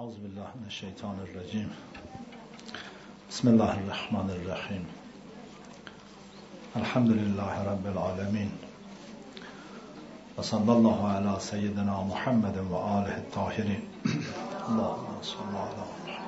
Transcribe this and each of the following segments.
اعوذ بالله من الشیطان الرجیم. بسم الله الرحمن الرحیم. الحمد لله رب العالمین و صلی الله علی سیدنا محمد و آله الطاهرین. اللهم صل علی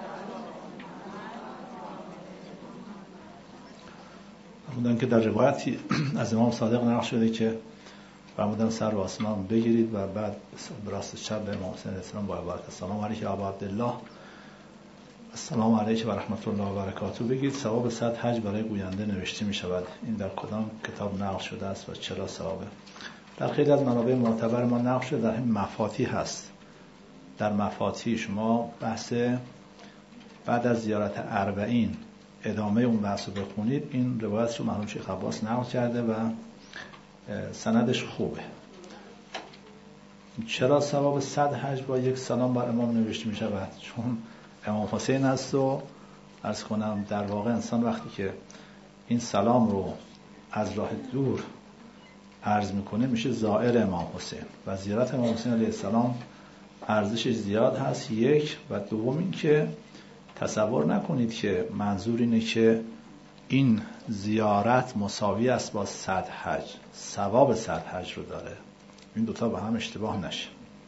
محمد. که در روایتی از امام صادق نقل شده که فرمودن سر و آسمان بگیرید و بعد براست چپ به امام حسین علیه السلام با عبارت السلام علیک ابا عبدالله، السلام علیک و رحمت الله و برکاته بگید. ثواب 100 حج برای گوینده نوشته می شود. این در کدام کتاب نقل شده است و چرا ثوابه؟ در خیلی از منابع معتبر ما نقل شده، در همین مفاتیح هست. در مفاتیح شما بحث بعد از زیارت 40 ادامه اون بحث رو بخونید. این روایت رو مرحوم شیخ عباس نقل کرده و سندش خوبه. چرا ثواب 100 حج با یک سلام بر امام نوشته می شود؟ چون امام حسین است و عرض کنم در واقع انسان وقتی که این سلام رو از راه دور عرض میکنه میشه زائر امام حسین و زیارت امام حسین علیه السلام ارزشش زیاد هست. یک و دوم این که تصور نکنید که منظور اینه که این زیارت مساوی است با 100 حج، ثواب 100 حج رو داره. این دوتا با هم اشتباه نشه.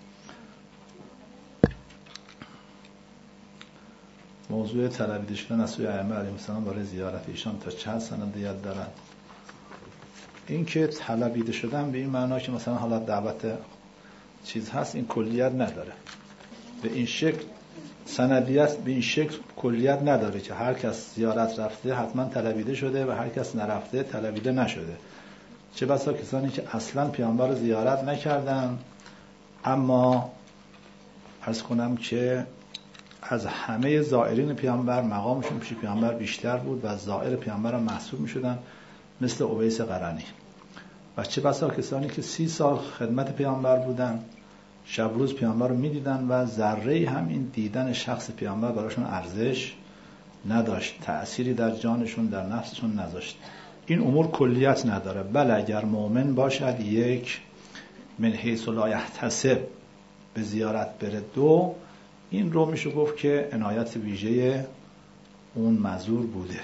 موضوع طلبیده شدن از سوی ائمه علیهم السلام برای زیارت ایشان تا چند سندیت دارند. این که طلبیده شدن به این معنا که مثلا حالا دعوت چیز هست، این کلیت نداره. به این شکل سندیت به این شکل کلیت نداره که هر کس زیارت رفته حتما طلبیده شده و هر کس نرفته طلبیده نشده. چه بسا کسانی که اصلا پیامبر رو زیارت نکردن اما عرض کنم که از همه زائرین پیامبر مقامشون پیش پیامبر بیشتر بود و زائر پیامبر هم محسوب می شدن، مثل اویس قرنی. و چه بسا کسانی که 30 سال خدمت پیامبر بودن، شب روز پیامبر رو می دیدن و ذره هم این دیدن شخص پیامبر براشون ارزش نداشت، تأثیری در جانشون در نفسشون نذاشت. این امور کلیت نداره. بله اگر مؤمن باشد، یک من حیث لا یحتسب به زیارت بره. دو این رو میشه گفت که عنایت ویژه اون معذور بوده.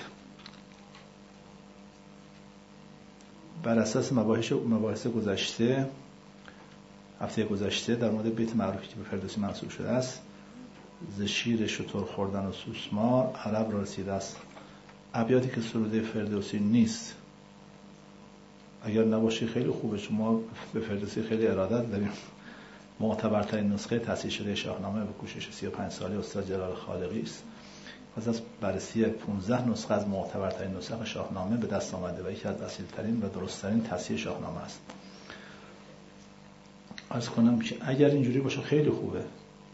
بر اساس مباحث گذشته هفته گذشته در مورد بیت معروفی که به فردوسی منسوب شده است، ز شیر شتر خوردن و سوسمار عرب را رسیده است. ابیاتی که سروده فردوسی نیست، اگر نباشه خیلی خوبه. شما به فردوسی خیلی ارادت داریم. معتبرترین نسخه تصحیح شده شاهنامه به کوشش 35 ساله استاد جلال خالقی است. از بررسی 15 نسخه از معتبرترین نسخ شاهنامه به دست آمده و یکی از اصیل‌ترین و درست‌ترین تصحیح شاهنامه است. عرض کنم که اگر اینجوری باشه خیلی خوبه.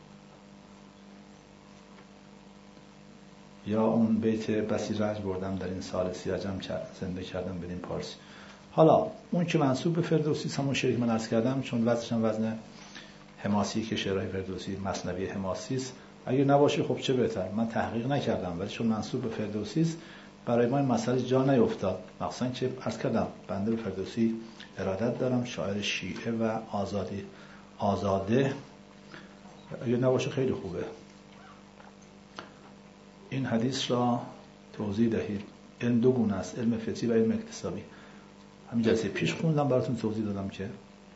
یا اون بیت بسی رنج بردم در این سال سیاجم زنده کردم بدین پارسی. حالا اون که منسوب به فردوسی همون شعری من عرض کردم، چون وزنش هم وزن حماسی که شعرهای فردوسی مثنوی حماسی است. اگه نباشه خب چه بهتر. من تحقیق نکردم ولی چون منسوب به فردوسی است برای ما این مسئله جا نیفتاد. مخصوصا که عرض کردم بنده به فردوسی ارادت دارم، شاعر شیعه و آزاده. اگه نباشه خیلی خوبه. این حدیث را توضیح دهید. علم دو گونه است، علم فطری و علم اکتسابی. همین جلسه پیش خوندم براتون توضیح دادم که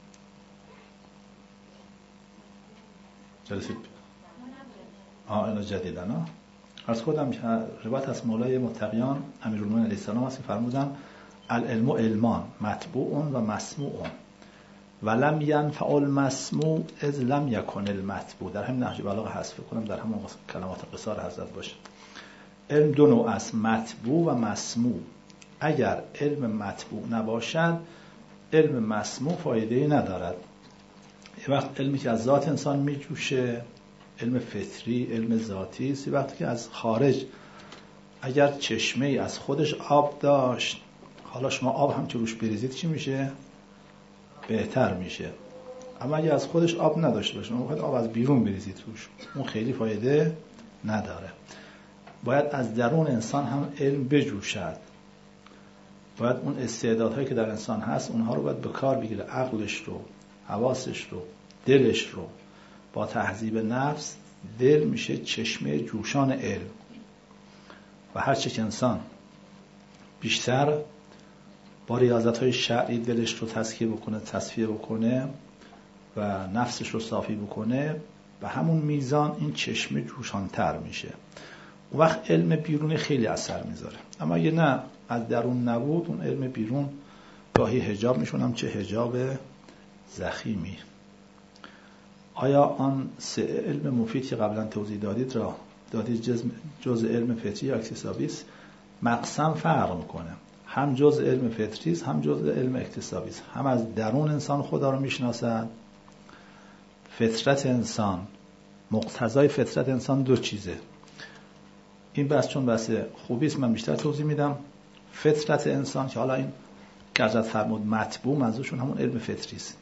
جلسه اینا جدیدن عرض کردم که روایت از مولای متقیان امیرالمومنین علیه السلام است که فرمودن العلم علمان مطبوع و مسموع ولم ینفع المسموع اذ لم یکن المطبوع. در همین نهج بلاغه هست، فکر کنم در همون کلمات قصار حضرت باشه. علم دو نوع است، مطبوع و مسموع. اگر علم مطبوع نباشد علم مسموع فایده‌ای ندارد. یه وقت علمی که از ذات انسان میجوشه، علم فطری، علم ذاتی است. یه وقتی که از خارج، اگر چشمه‌ای از خودش آب داشت، حالا شما آب هم که روش بریزید چی میشه؟ بهتر میشه. اما اگر از خودش آب نداشته باشه، اون وقت آب از بیرون بریزید توش، اون خیلی فایده نداره. باید از درون انسان هم علم بجوشد. باید اون استعدادهایی که در انسان هست اونها رو باید به کار بگیره. عقلش رو، حواسش رو، دلش رو با تهذیب نفس دل میشه چشمه جوشان علم و هرچه که انسان بیشتر با ریاضت‌های شرعی دلش رو تزکیه بکنه، تصفیه بکنه و نفسش رو صافی بکنه، به همون میزان این چشمه جوشانتر میشه. اون وقت علم بیرونی خیلی اثر میذاره. اما اگه نه از درون نبود، اون علم بیرون گاهی حجاب میشونم، چه حجاب ضخیمی. آیا آن سه علم مفید که قبلا توضیح دادید را دادید جز علم فطری یا اکتسابی است؟ مقسم فرق میکنه، هم جز علم فطری است هم جز علم اکتسابی است. هم از درون انسان خدا رو میشناسد. فطرت انسان، مقتضای فطرت انسان دو چیزه. این بحث چون بحث خوبی است من بیشتر توضیح میدم. فطرت انسان که حالا این که حضرت فرمود مطبوع، منظورشون همون علم فطری است.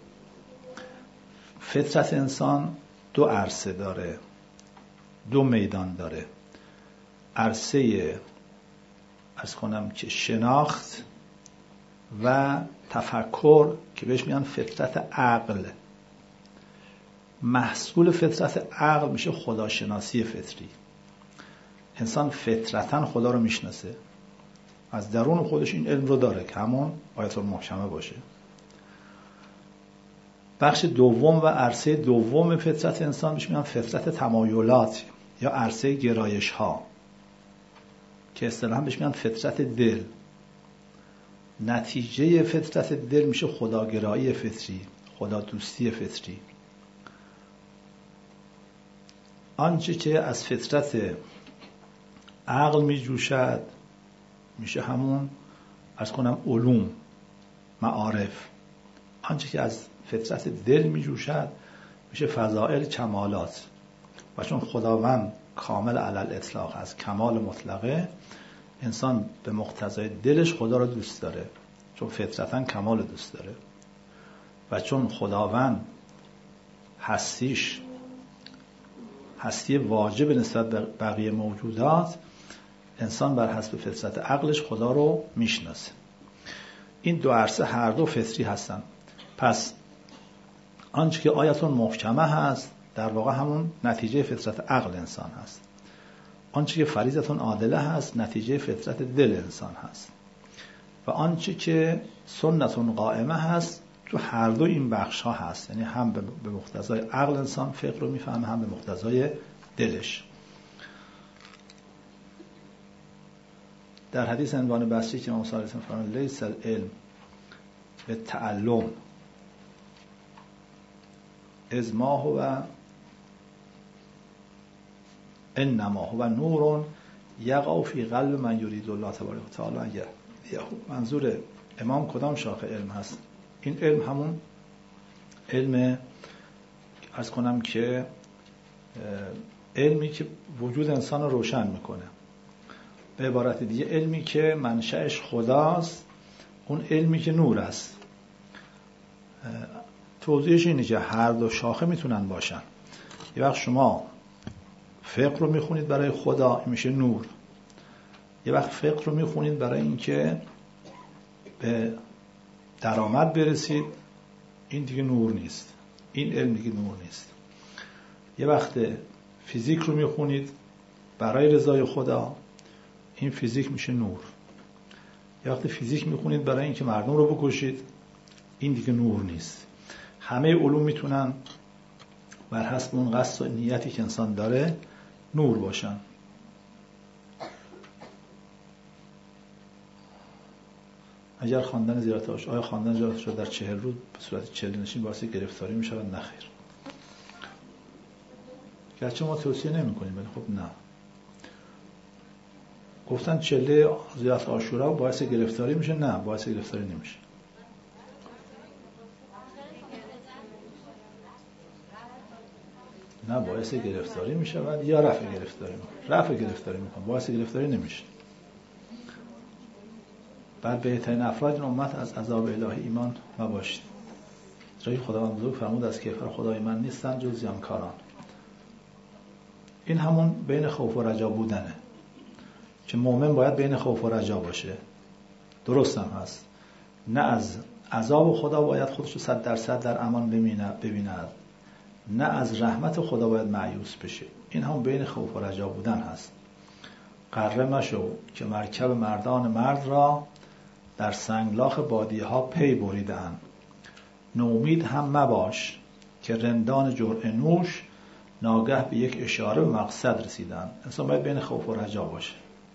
فطرت انسان دو عرصه داره، دو میدان داره. عرصه عرض کنم که شناخت و تفکر که بهش میگن فطرت عقل. محصول فطرت عقل میشه خداشناسی فطری. انسان فطرتاً خدا رو میشناسه، از درون خودش این علم رو داره که همون آیت المحکمه باشه. بخش دوم و عرصه دوم فطرت انسان بهش میگن فطرت تمایلات یا عرصه گرایش ها که اصطلاحاً بهش میگن فطرت دل. نتیجه فطرت دل میشه خداگرایی فطری، خدا دوستی فطری. آنچه که از فطرت عقل می جوشد میشه همون عرض کنم علوم، معارف. آنچه که از فطرت دل می جوشد میشه فضائل، کمالات. و چون خداوند کامل علی الاطلاق از کمال مطلقه، انسان به مقتضای دلش خدا رو دوست داره، چون فطرتاً کمال دوست داره. و چون خداوند هستی واجب نسبت به بقیه موجودات، انسان بر حسب فطرت عقلش خدا رو میشناسه. این دو عرصه هر دو فطری هستن. پس آنچه که آیت محکمه هست در واقع همون نتیجه فطرت عقل انسان هست. آنچه که فریضه عادله هست نتیجه فطرت دل انسان هست. و آنچه که سنت قائمه هست تو هر دو این بخش ها هست. یعنی هم به مقتضای عقل انسان فقه رو میفهمه، هم به مقتضای دلش. در حدیث عنوان بحثی که امام صادق فرمود لیس العلم بالتعلم اذ ما هو انما هو نور یقع فی قلب من یرید الله تبارک و تعالی. منظور امام کدام شاخه علم هست؟ این علم همون علم عرض کنم که علمی که وجود انسان رو روشن میکنه. به عبارت دیگه علمی که منشأش خداست، اون علمی که نور است. توضیحش اینه که هر دو شاخه میتونن باشن. یه وقت شما فقه رو میخونید برای خدا، این میشه نور. یه وقت فقه رو میخونید برای اینکه به درآمد برسید، این دیگه نور نیست، این علم دیگه نور نیست. یه وقت فیزیک رو میخونید برای رضای خدا، این فیزیک میشه نور. یه وقت فیزیک میخونید برای اینکه مردم رو بکشید، این دیگه نور نیست. همه علوم میتونن بر حسب اون قصد و نیتی که انسان داره نور باشن. اگر خواندن زیارت عاشورا، آیا خواندن زیارت عاشورا در 40 روز به صورت 40 نشین باعث گرفتاری می شود؟ نه خیر. گرچه ما توصیه نمی کنیم ولی خب نه. گفتن 40 زیارت عاشورا باعث گرفتاری میشه؟ نه، باعث گرفتاری نمیشه. نه، باعث گرفتاری میشه یا رفع گرفتاری میکنه. رفع گرفتاری میکنه، باعث گرفتاری نمیشه. بعد بهترین افراد این امت از عذاب الهی ایمان مباشید. جایی خداوند بزرگ فرمود از کفر خدای من نیستن جز زیانکاران. این همون بین خوف و رجا بودنه که مؤمن باید بین خوف و رجا باشه. درست هم هست. نه از عذاب خدا باید خودشو 100% در امان ببیند، نه از رحمت خدا باید مایوس بشه. این هم بین خوف و رجا بودن هست. غره مشو که مرکب مردان مرد را در سنگلاخ بادیه ها پی بریدن. نومید هم مباش که رندان جرعه نوش ناگه به یک اشاره به مقصد رسیدن. انسان باید بین خوف و رجا باشه.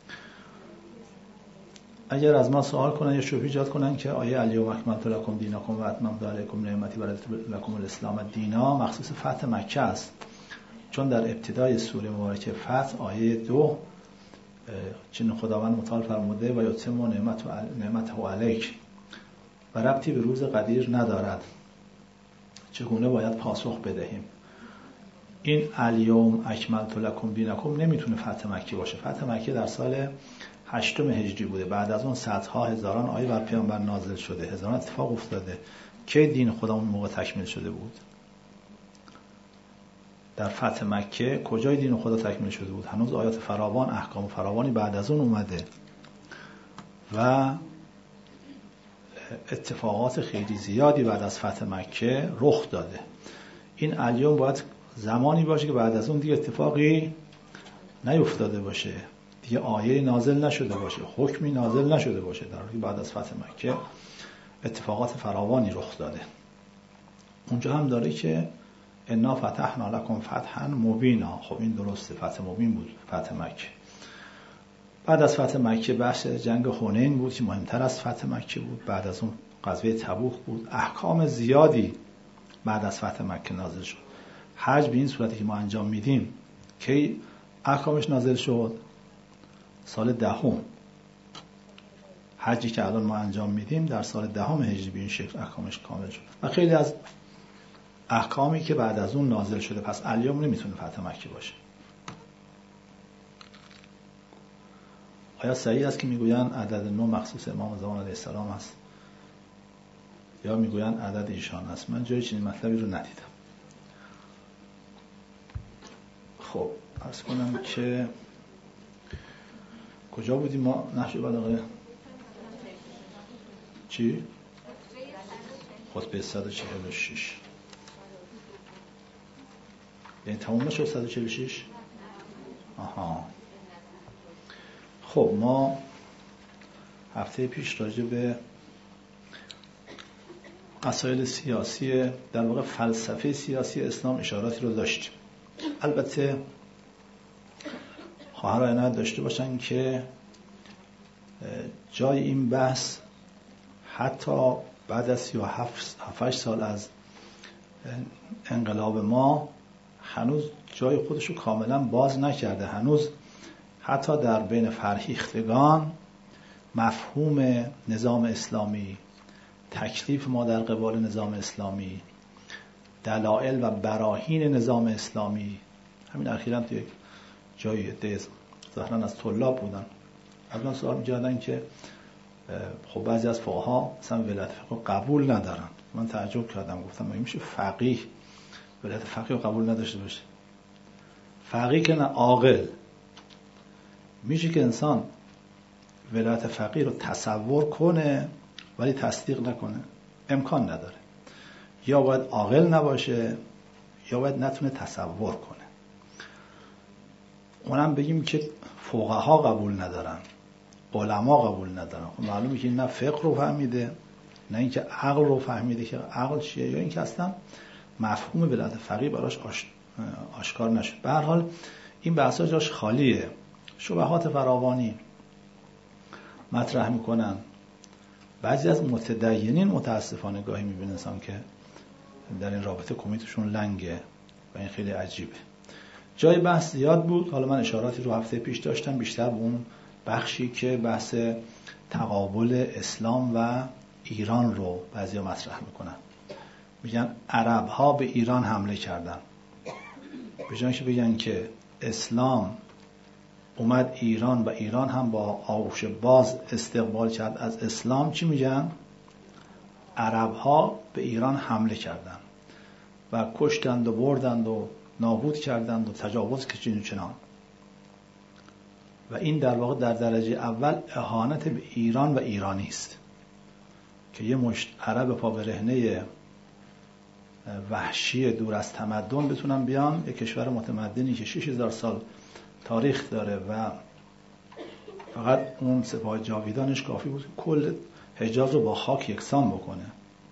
اگر از ما سوال کنن یا شبهه ایجاد کنن که آیه الیوم اکملت لکم دینکم و اتممت علیکم نعمتی و رضیت لکم الاسلام دینا مخصوص فتح مکه است، چون در ابتدای سوره مبارکه فتح آیه 2 چون خداوند متعال فرموده و یتم نعمته علیک و ربطی به روز قدیر ندارد، چگونه باید پاسخ بدهیم. این الیوم اکملت لکم دینکم نمیتونه فتح مکه باشه. فتح مکه در سال 8 هجری بوده. بعد از اون صدها هزاران آیه بر پیامبر نازل شده، هزاران اتفاق افتاده. کی دین خدا اون موقع تکمیل شده بود؟ در فتح مکه کجای دین خدا تکمیل شده بود؟ هنوز آیات فراوان، احکام فراوانی بعد از اون اومده و اتفاقات خیلی زیادی بعد از فتح مکه رخ داده. این الیوم باید زمانی باشه که بعد از اون دیگه اتفاقی نیفتاده باشه، دیگه آیه نازل نشده باشه، حکمی نازل نشده باشه، در حالی که بعد از فتح مکه اتفاقات فراوانی رخ داده. اونجا هم داره که انا فتحنا لکم فتحا مبینا. خب این درسته، فتح مبین بود فتح مکه. بعد از فتح مکه بحث جنگ حنین بود که مهمتر از فتح مکه بود. بعد از اون غزوه تبوک بود. احکام زیادی بعد از فتح مکه نازل شد. حج به این صورتی که ما انجام میدیم که احکامش نازل شد سال 10. حجی که الان ما انجام میدیم در سال 10 هجری به این شکل احکامش کامل شد و خیلی از احکامی که بعد از اون نازل شده. پس الیوم نمیتونه فتح مکه باشه. آیا صحیح است که میگویند عدد 9 مخصوص امام زمان علیه السلام است یا میگویند عدد ایشان است؟ من جای چنین مطلبی رو ندیدم. خب عرض کنم که کجا بودیم ما؟ نهج بلاغه چی؟ خطبه 146. یعنی تموم نشد 146؟ آها. خب ما هفته پیش راجع به مسائل سیاسی، در واقع فلسفه سیاسی اسلام اشاراتی رو داشتیم. البته خواهرای عنایت داشته باشن که جای این بحث حتی بعد از 37 سال از انقلاب ما هنوز جای خودش رو کاملا باز نکرده. هنوز حتی در بین فرهیختگان مفهوم نظام اسلامی، تکلیف ما در قبال نظام اسلامی، دلایل و براهین نظام اسلامی، همین اخیراً توی جای ظاهراً از طلاب بودن از من سوال می‌کردن که خب بعضی از فقها مثلا ولایت فقه قبول ندارن. من تعجب کردم، گفتم مگه میشه فقیه ولایت فقه رو قبول نداشته باشه؟ فقیه که نه، عاقل. میشه که انسان ولایت فقیه رو تصور کنه ولی تصدیق نکنه؟ امکان نداره. یا باید عاقل نباشه یا باید نتونه تصور کنه. اونم بگیم که فقها قبول ندارن، علما قبول ندارن. خب معلومه که نه فقه رو فهمیده نه اینکه عقل رو فهمیده که عقل چیه، یا اینکه اصلا مفهوم ولایت فقیه براش آشکار نشد. به هر حال این بحثا جاش خالیه. شبهات فراوانی مطرح میکنن. بعضی از متدینین متاسفانه گاهی میبینن انسان که در این رابطه کمیتشون لنگه و این خیلی عجیبه. جای بحث زیاد بود. حالا من اشاراتی رو هفته پیش داشتم، بیشتر به اون بخشی که بحث تقابل اسلام و ایران رو بعضیا مطرح میکنن. میگن عرب ها به ایران حمله کردن. به جای اینکه بگن که اسلام اومد ایران و ایران هم با آغوش باز استقبال کرد از اسلام، چی میگن؟ عرب ها به ایران حمله کردن و کشتند و بردند و نابود کردند و تجاوز کردند چنان. و این در واقع در درجه اول اهانت به ایران و ایرانی است که یه مشت عرب پا برهنه وحشی دور از تمدن بتونن بیان یک کشور متمدنی که 6000 سال تاریخ داره و فقط اون سپاه جاویدانش کافی بود کل حجاز رو با خاک یکسان بکنه.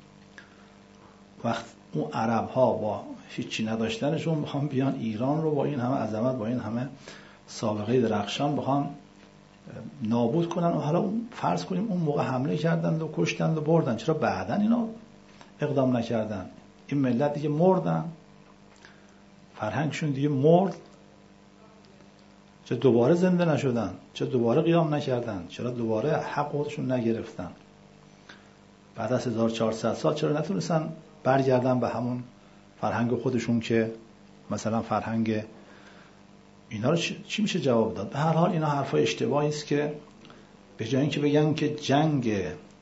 وقت اون عرب ها با هیچی نداشتنشون میخوان بیان ایران رو با این همه عظمت، با این همه سابقه درخشان بخوان نابود کنن و حالا فرض کنیم اون موقع حمله کردن و کشتن و بردن، چرا بعدن اینا اقدام نکردن؟ این ملت دیگه مردن، فرهنگشون دیگه مرد، چرا دوباره زنده نشدن؟ چرا دوباره قیام نکردن؟ چرا دوباره حق خودشون نگرفتن؟ بعد از 1400 سال چرا نتونستن برگردن به همون فرهنگ خودشون که مثلا فرهنگ اینا رو چی میشه جواب داد؟ به هر حال اینا حرفای اشتباهی است که به جای اینکه بگن که جنگ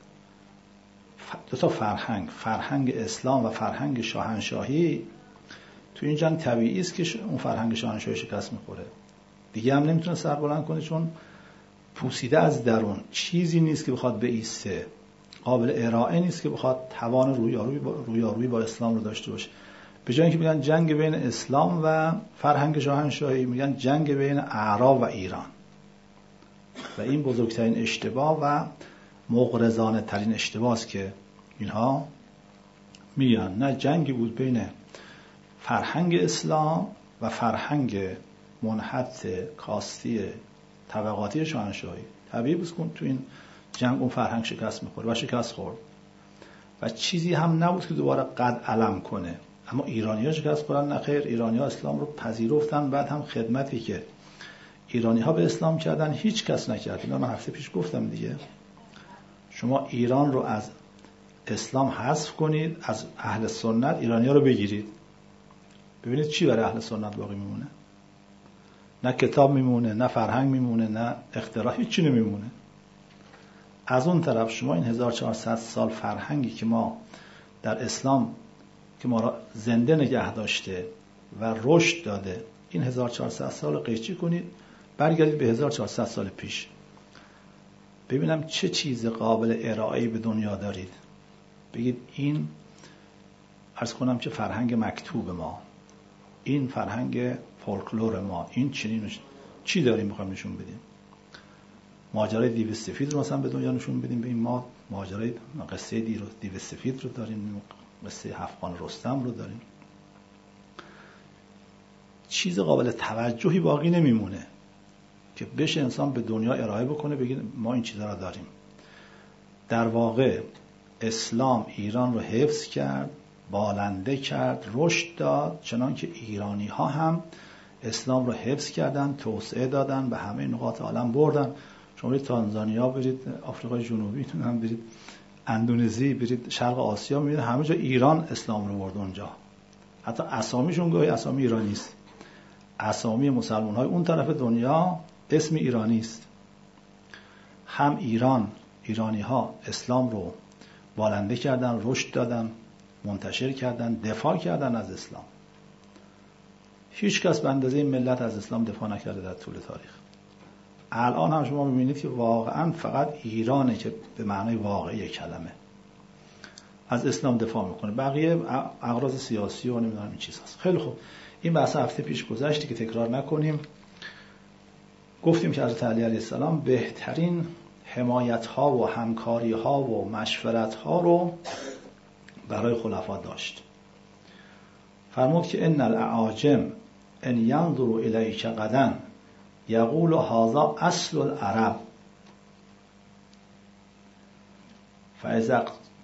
دو تا فرهنگ اسلام و فرهنگ شاهنشاهی، تو این جنگ طبیعی است که اون فرهنگ شاهنشاهی شکست میخوره، دیگه هم نمیتونه سر بلند کنه چون پوسیده از درون، چیزی نیست که بخواد بایسته، قابل ارائه نیست که بخواد توان رویارویی با اسلام رو داشته باشه. به جای اینکه بگن جنگ بین اسلام و فرهنگ شاهنشاهی، میگن جنگ بین اعراب و ایران. و این بزرگترین اشتباه و مغرضانه ترین اشتباه است که اینها میگن نه، جنگی بود بین فرهنگ اسلام و فرهنگ منحط کاستی طبقاتی شاهنشاهی. طبیعی بود که تو این جنگ اون فرهنگ شکست میخوره و شکست خورد و چیزی هم نبود که دوباره قد علم کنه. اما ایرانی‌ها شکست خوردن؟ نه خیر، ایرانی‌ها اسلام رو پذیرفتن، بعد هم خدمتی که ایرانی‌ها به اسلام کردن هیچ کس نکرد. اینا من هفته پیش گفتم دیگه، شما ایران رو از اسلام حذف کنید، از اهل سنت ایرانی‌ها رو بگیرید، ببینید چی برای اهل سنت باقی میمونه؟ نه کتاب میمونه، نه فرهنگ میمونه، نه اختراع، هیچی نمیمونه. از اون طرف شما این 1400 سال فرهنگی که ما در اسلام که ما را زنده نگه داشته و رشد داده، این 1400 سال رو قیچی کنید، برگردید به 1400 سال پیش، ببینم چه چیز قابل ارائه‌ای به دنیا دارید. بگید این، عرض کنم که فرهنگ مکتوب ما، این فرهنگ فولکلور ما، این چی داریم میخوایم نشون بدیم؟ ماجرای دیو سفید رو مثلا به دنیا نشون بدیم، ببین ما ماجرای قصه دیو سفید رو داریم، قصه هفت‌خان رستم رو داریم. چیز قابل توجهی باقی نمیمونه که بشه انسان به دنیا ارائه بکنه بگید ما این چیزا رو داریم. در واقع اسلام ایران رو حفظ کرد، بالنده کرد، رشد داد، چنان که ایرانی ها هم اسلام رو حفظ کردن، توسعه دادن، به همه نقاط عالم بردن. شما برید تانزانیا، برید آفریقای جنوبی، هم برید اندونزی، برید شرق آسیا، میبینید همه جا ایران اسلام رو برد اونجا. حتی اسامیشون گاهی اسامی ایرانی است. اسامی مسلمان های اون طرف دنیا اسم ایرانی است. هم ایرانی ها اسلام رو بالنده کردن، رشد دادن، منتشر کردن، دفاع کردن از اسلام. هیچ کس به اندازه این ملت از اسلام دفاع نکرده در طول تاریخ. الان هم شما می‌بینید که واقعا فقط ایرانه که به معنای واقعی کلمه از اسلام دفاع میکنه، بقیه اغراض سیاسی و نمیدونم این چیز هست. خیلی خوب، این بحث هفته پیش گذشتی که تکرار نکنیم. گفتیم که حضرت علی علیه السلام بهترین حمایت ها و همکاری ها و مشورت ها رو برای خلفا داشت. فرمود که ان الاعاجم ان ينظروا الیک غدا یقول هذا اصل العرب فاذا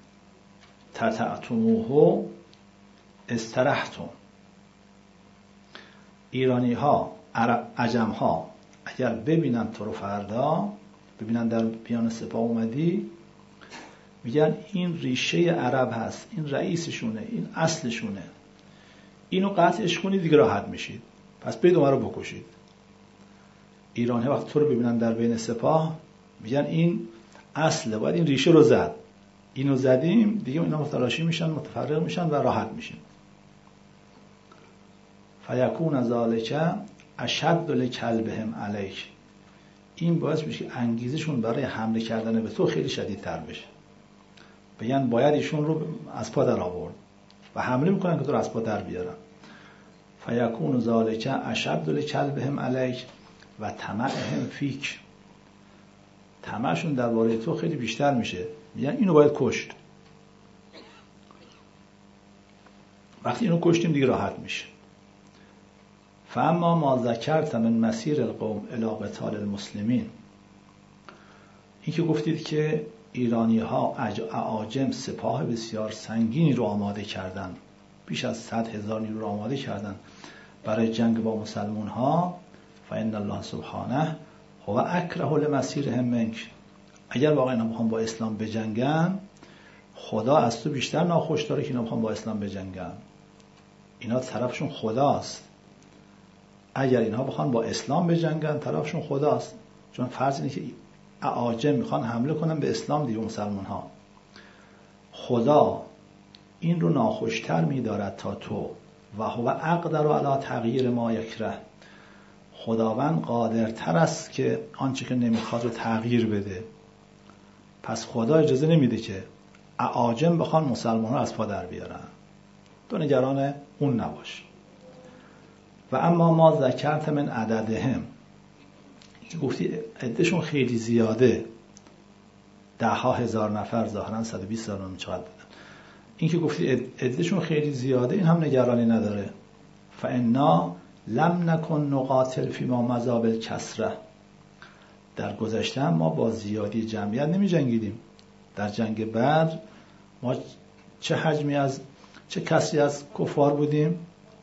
تتعتموه استرحتم. ایرانی ها، عجم ها اگر ببینن تو رو فردا، ببینن در بیان سپاه اومدی، میگن این ریشه عرب هست، این رئیسشونه، این اصلشونه، اینو قطعش کنید دیگه راحت میشید، پس برید اونها رو بکشید. ایرانی ها وقتی تو رو ببینن در بین سپاه میگن این اصله، باید این ریشه رو زد، اینو زدیم دیگه اینا متلاشی میشن، متفرق میشن و راحت میشن. فیکون ذالک اشد لکلبهم علیک، این باعث میشه که انگیزشون برای حمله کردن به تو خیلی شدیدتر بشه، بگن باید ایشون رو از پا در آورد. و حمله میکنن که تو رو از پا در بیارن. فیکون ذالک اشد لکلبهم علیک و طمعهم فیک، طمعشون درباره تو خیلی بیشتر میشه، میگن اینو باید کشت. وقتی اینو کشتیم دیگه راحت میشه. فاما ما ذکرت من مسیر القوم الی قتال المسلمین، این که گفتید که ایرانی ها اعاجم سپاه بسیار سنگینی رو آماده کردن، بیش از 100,000 نیرو رو آماده کردن برای جنگ با مسلمان ها، فإن الله سبحانه هو اکره لمسیرهم منک، اگر واقعا اینا بخوام با اسلام بجنگن، خدا از تو بیشتر ناخوش داره که اینا بخوام با اسلام بجنگن. اینا طرفشون خداست. اگر اینها بخوان با اسلام بجنگن طرفشون خداست، چون فرض اینه که اعاجم میخوان حمله کنن به اسلام دیگه، مسلمان ها. خدا این رو ناخوشتر میدارد تا تو، و هو اقدر علی تغییر ما یکره، خداوند قادرتر است که آنچه که نمیخواد رو تغییر بده. پس خدا اجازه نمیده که اعاجم بخوان مسلمان ها از پا در بیارن، تو نگران اون نباش. و اما ما ذکرت من عددهم، که گفتی عدهشون خیلی زیاده، 10,000 نفر، ظاهرا 120,000 چقدر بودن، این که گفتی عدهشون خیلی زیاده، این هم نگرانی نداره. فانا لم نکن نقاتل فیما مضی بالکثره، در گذشته ما با زیادی جمعیت نمی جنگیدیم. در جنگ بدر ما چه کسری از کفار بودیم؟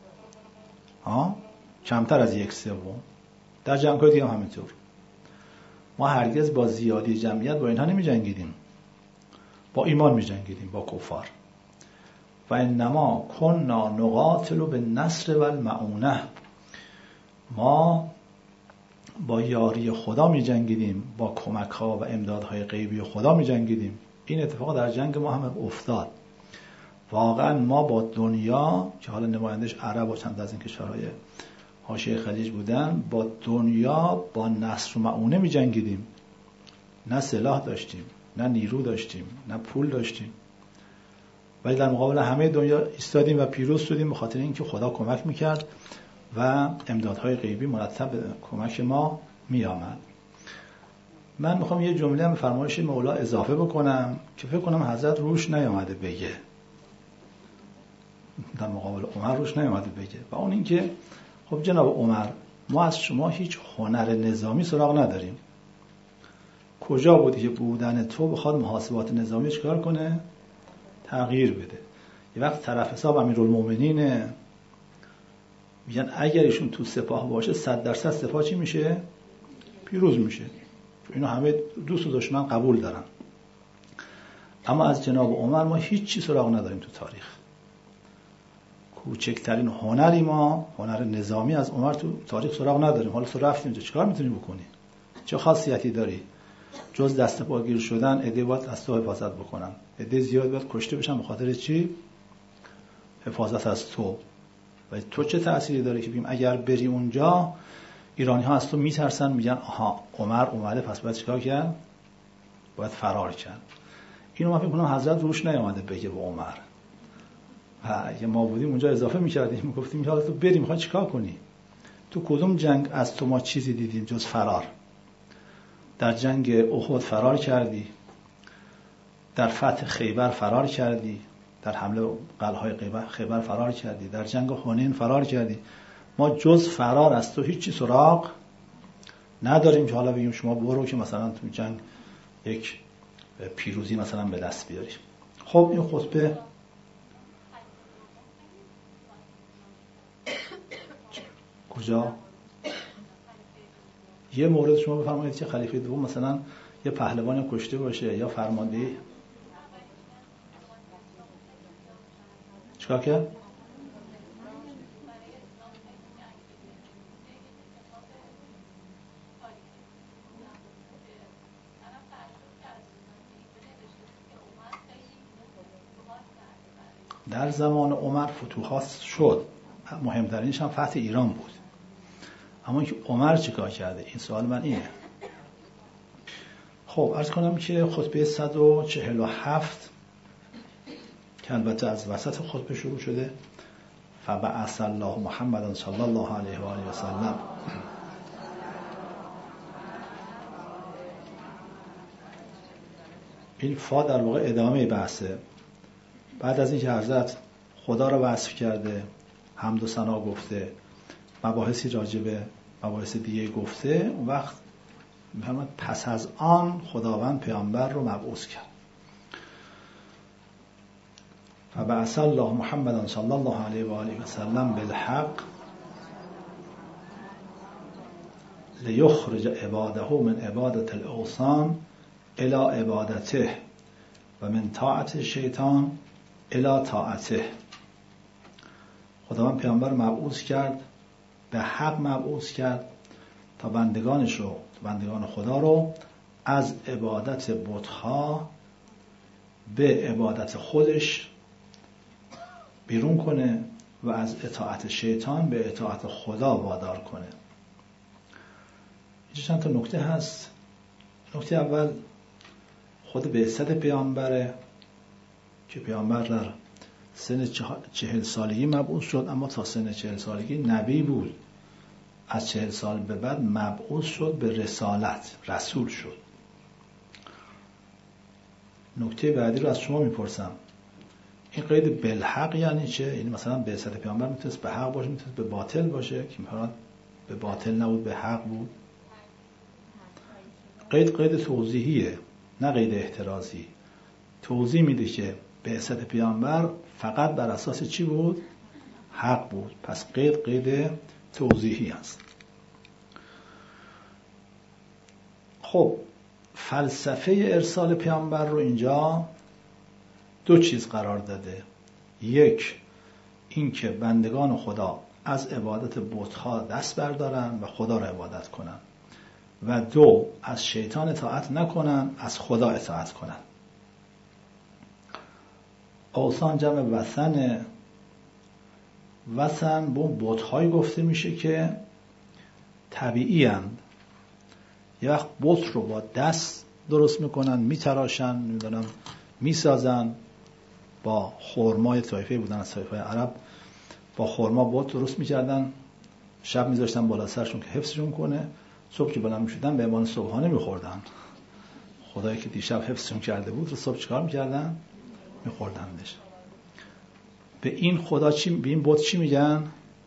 کمتر از 1/3. در جنگ‌های دیگه هم همینطور. ما هرگز با زیادی جمعیت با اینها نمی جنگیدیم، با ایمان می جنگیدیم با کفار. و انما کننا نقاتل بالنصر والمعونه، ما با یاری خدا می جنگیدیم، با کمک ها و امدادهای غیبی خدا می جنگیدیم. این اتفاق در جنگ ما هم افتاد. واقعا ما با دنیا که حالا نمایندش عرب و چند از این کشورهای حاشیه خلیج بودن، با دنیا با نصر و معونه می جنگیدیم. نه سلاح داشتیم، نه نیرو داشتیم، نه پول داشتیم، ولی در مقابل همه دنیا ایستادیم و پیروز شدیم، به خاطر اینکه خدا کمک میکرد و امدادهای غیبی مرتب به کمک ما می آمد. من میخوام یه جمله هم فرمایش مولا اضافه بکنم که فکر کنم حضرت روش نیامده بگه، در مقابل عمر روش نیامده بگه، و اون این که خب جناب عمر، ما از شما هیچ هنر نظامی سراغ نداریم. کجا بودی که بودن تو بخواد محاسبات نظامی چکار کنه؟ تغییر بده. یه وقت طرف حساب امیرالمومنینه، میگن اگر ایشون تو سپاه باشه 100% سپاه چی میشه؟ پیروز میشه. اینو همه دوست و دشمن قبول دارن. اما از جناب عمر ما هیچ چی سراغ نداریم تو تاریخ. کوچکترین هنری ما، هنر نظامی از عمر تو تاریخ سراغ نداریم. حالا تو رفتیم اینجا چیکار میتونی بکنی؟ چه خاصیتی داری؟ جز دست پاگیر شدن، عده باید از تو حفاظت بکنن، عده زیاد باید کشته بشن به خاطر چی؟ حفاظت از تو. و تو چه تأثیری داره که بگیم اگر بری اونجا ایرانی ها از تو میترسن، میگن آها عمر اومده پس باید چیکار کرد؟ باید فرار کرد. اینو من فکر کنم حضرت روش نیامده بگه به عمر، و اگه ما بودیم اونجا اضافه میکردیم، میگفتیم حالا تو بری میخوای چیکار کنی؟ تو کدوم جنگ از تو ما چیزی دیدیم جز فرار؟ در جنگ احد فرار کردی، در فتح خیبر فرار کردی، در حمله قلعه‌های خیبر فرار کردی، در جنگ حنین فرار کردی. ما جز فرار از تو هیچی سراغ نداریم که حالا بگیم شما برو که مثلا تو جنگ یک پیروزی مثلا به دست بیاری. خب این خطبه کجا؟ یه مورد شما بفرمایید که خلیفه دوم مثلا یه پهلوانی کشته باشه یا فرمانده چیکار کرد؟ در زمان عمر فتوحات شد، مهمترینش هم فتح ایران بود. اما اینکه عمر چیکار کرده؟ این سوال من اینه. خب عرض کنم که خطبه 147 که البته از وسط خطبه شروع شده. فبعث الله محمدا صلی الله علیه و آله و سلم. این فا در واقع ادامه بحثه. بعد از اینکه حضرت خدا را وصف کرده، حمد و ثنا گفته، مباحثی راجبه مباحث دیگه گفته، اون وقت می‌فرماد پس از آن خداوند پیامبر رو مبعوث کرد. فبعث الله محمدا صلی الله علیه و آله و سلم بالحق لیخرج عباده من عبادة الاوثان الى عبادته و من طاعت شیطان الى طاعته. خداوند پیامبر مبعوث کرد، به حق مبعوث کرد تا بندگان خدا رو از عبادت بت‌ها به عبادت خودش بیرون کنه و از اطاعت شیطان به اطاعت خدا وادار کنه. اینجا چند تا نکته هست. نکته اول خود بعثت پیامبره که پیامبر در سن 40 سالگی مبعوث شد، اما تا سن 40 سالگی نبی بود. از 40 سال به بعد مبعوث شد به رسالت، رسول شد. نکته بعدی رو از شما میپرسم، این قید بالحق یعنی چه؟ یعنی مثلا بعثت پیامبر میتونست به حق باشه، میتونست به باطل باشه، که مثلا به باطل نبود به حق بود. قید توضیحیه نه قید احترازی. توضیح میده که بعثت پیامبر فقط بر اساس چی بود؟ حق بود. پس قید توضیحی است. خب فلسفه ارسال پیامبر رو اینجا دو چیز قرار داده. یک، این که بندگان خدا از عبادت بت‌ها دست بردارن و خدا را عبادت کنن، و دو، از شیطان اطاعت نکنن، از خدا اطاعت کنن. اوثان جمع وثن. وثن به اون بت‌های گفته میشه که طبیعی هستند. یه وقت بت رو با دست درست میکنن، میتراشن، نمیدونم میسازن. با خرمای طایفه بودن از طایفه عرب، با خرما بت درست میکردن، شب میذاشتن بالا سرشون که حفظشون کنه، صبح که بلند میشدن به عنوان صبحانه میخوردن. خدایی که دیشب حفظشون کرده بود رو صبح چیکار میکردن؟ میخوردنش. به این خدا به این بت چی میگن؟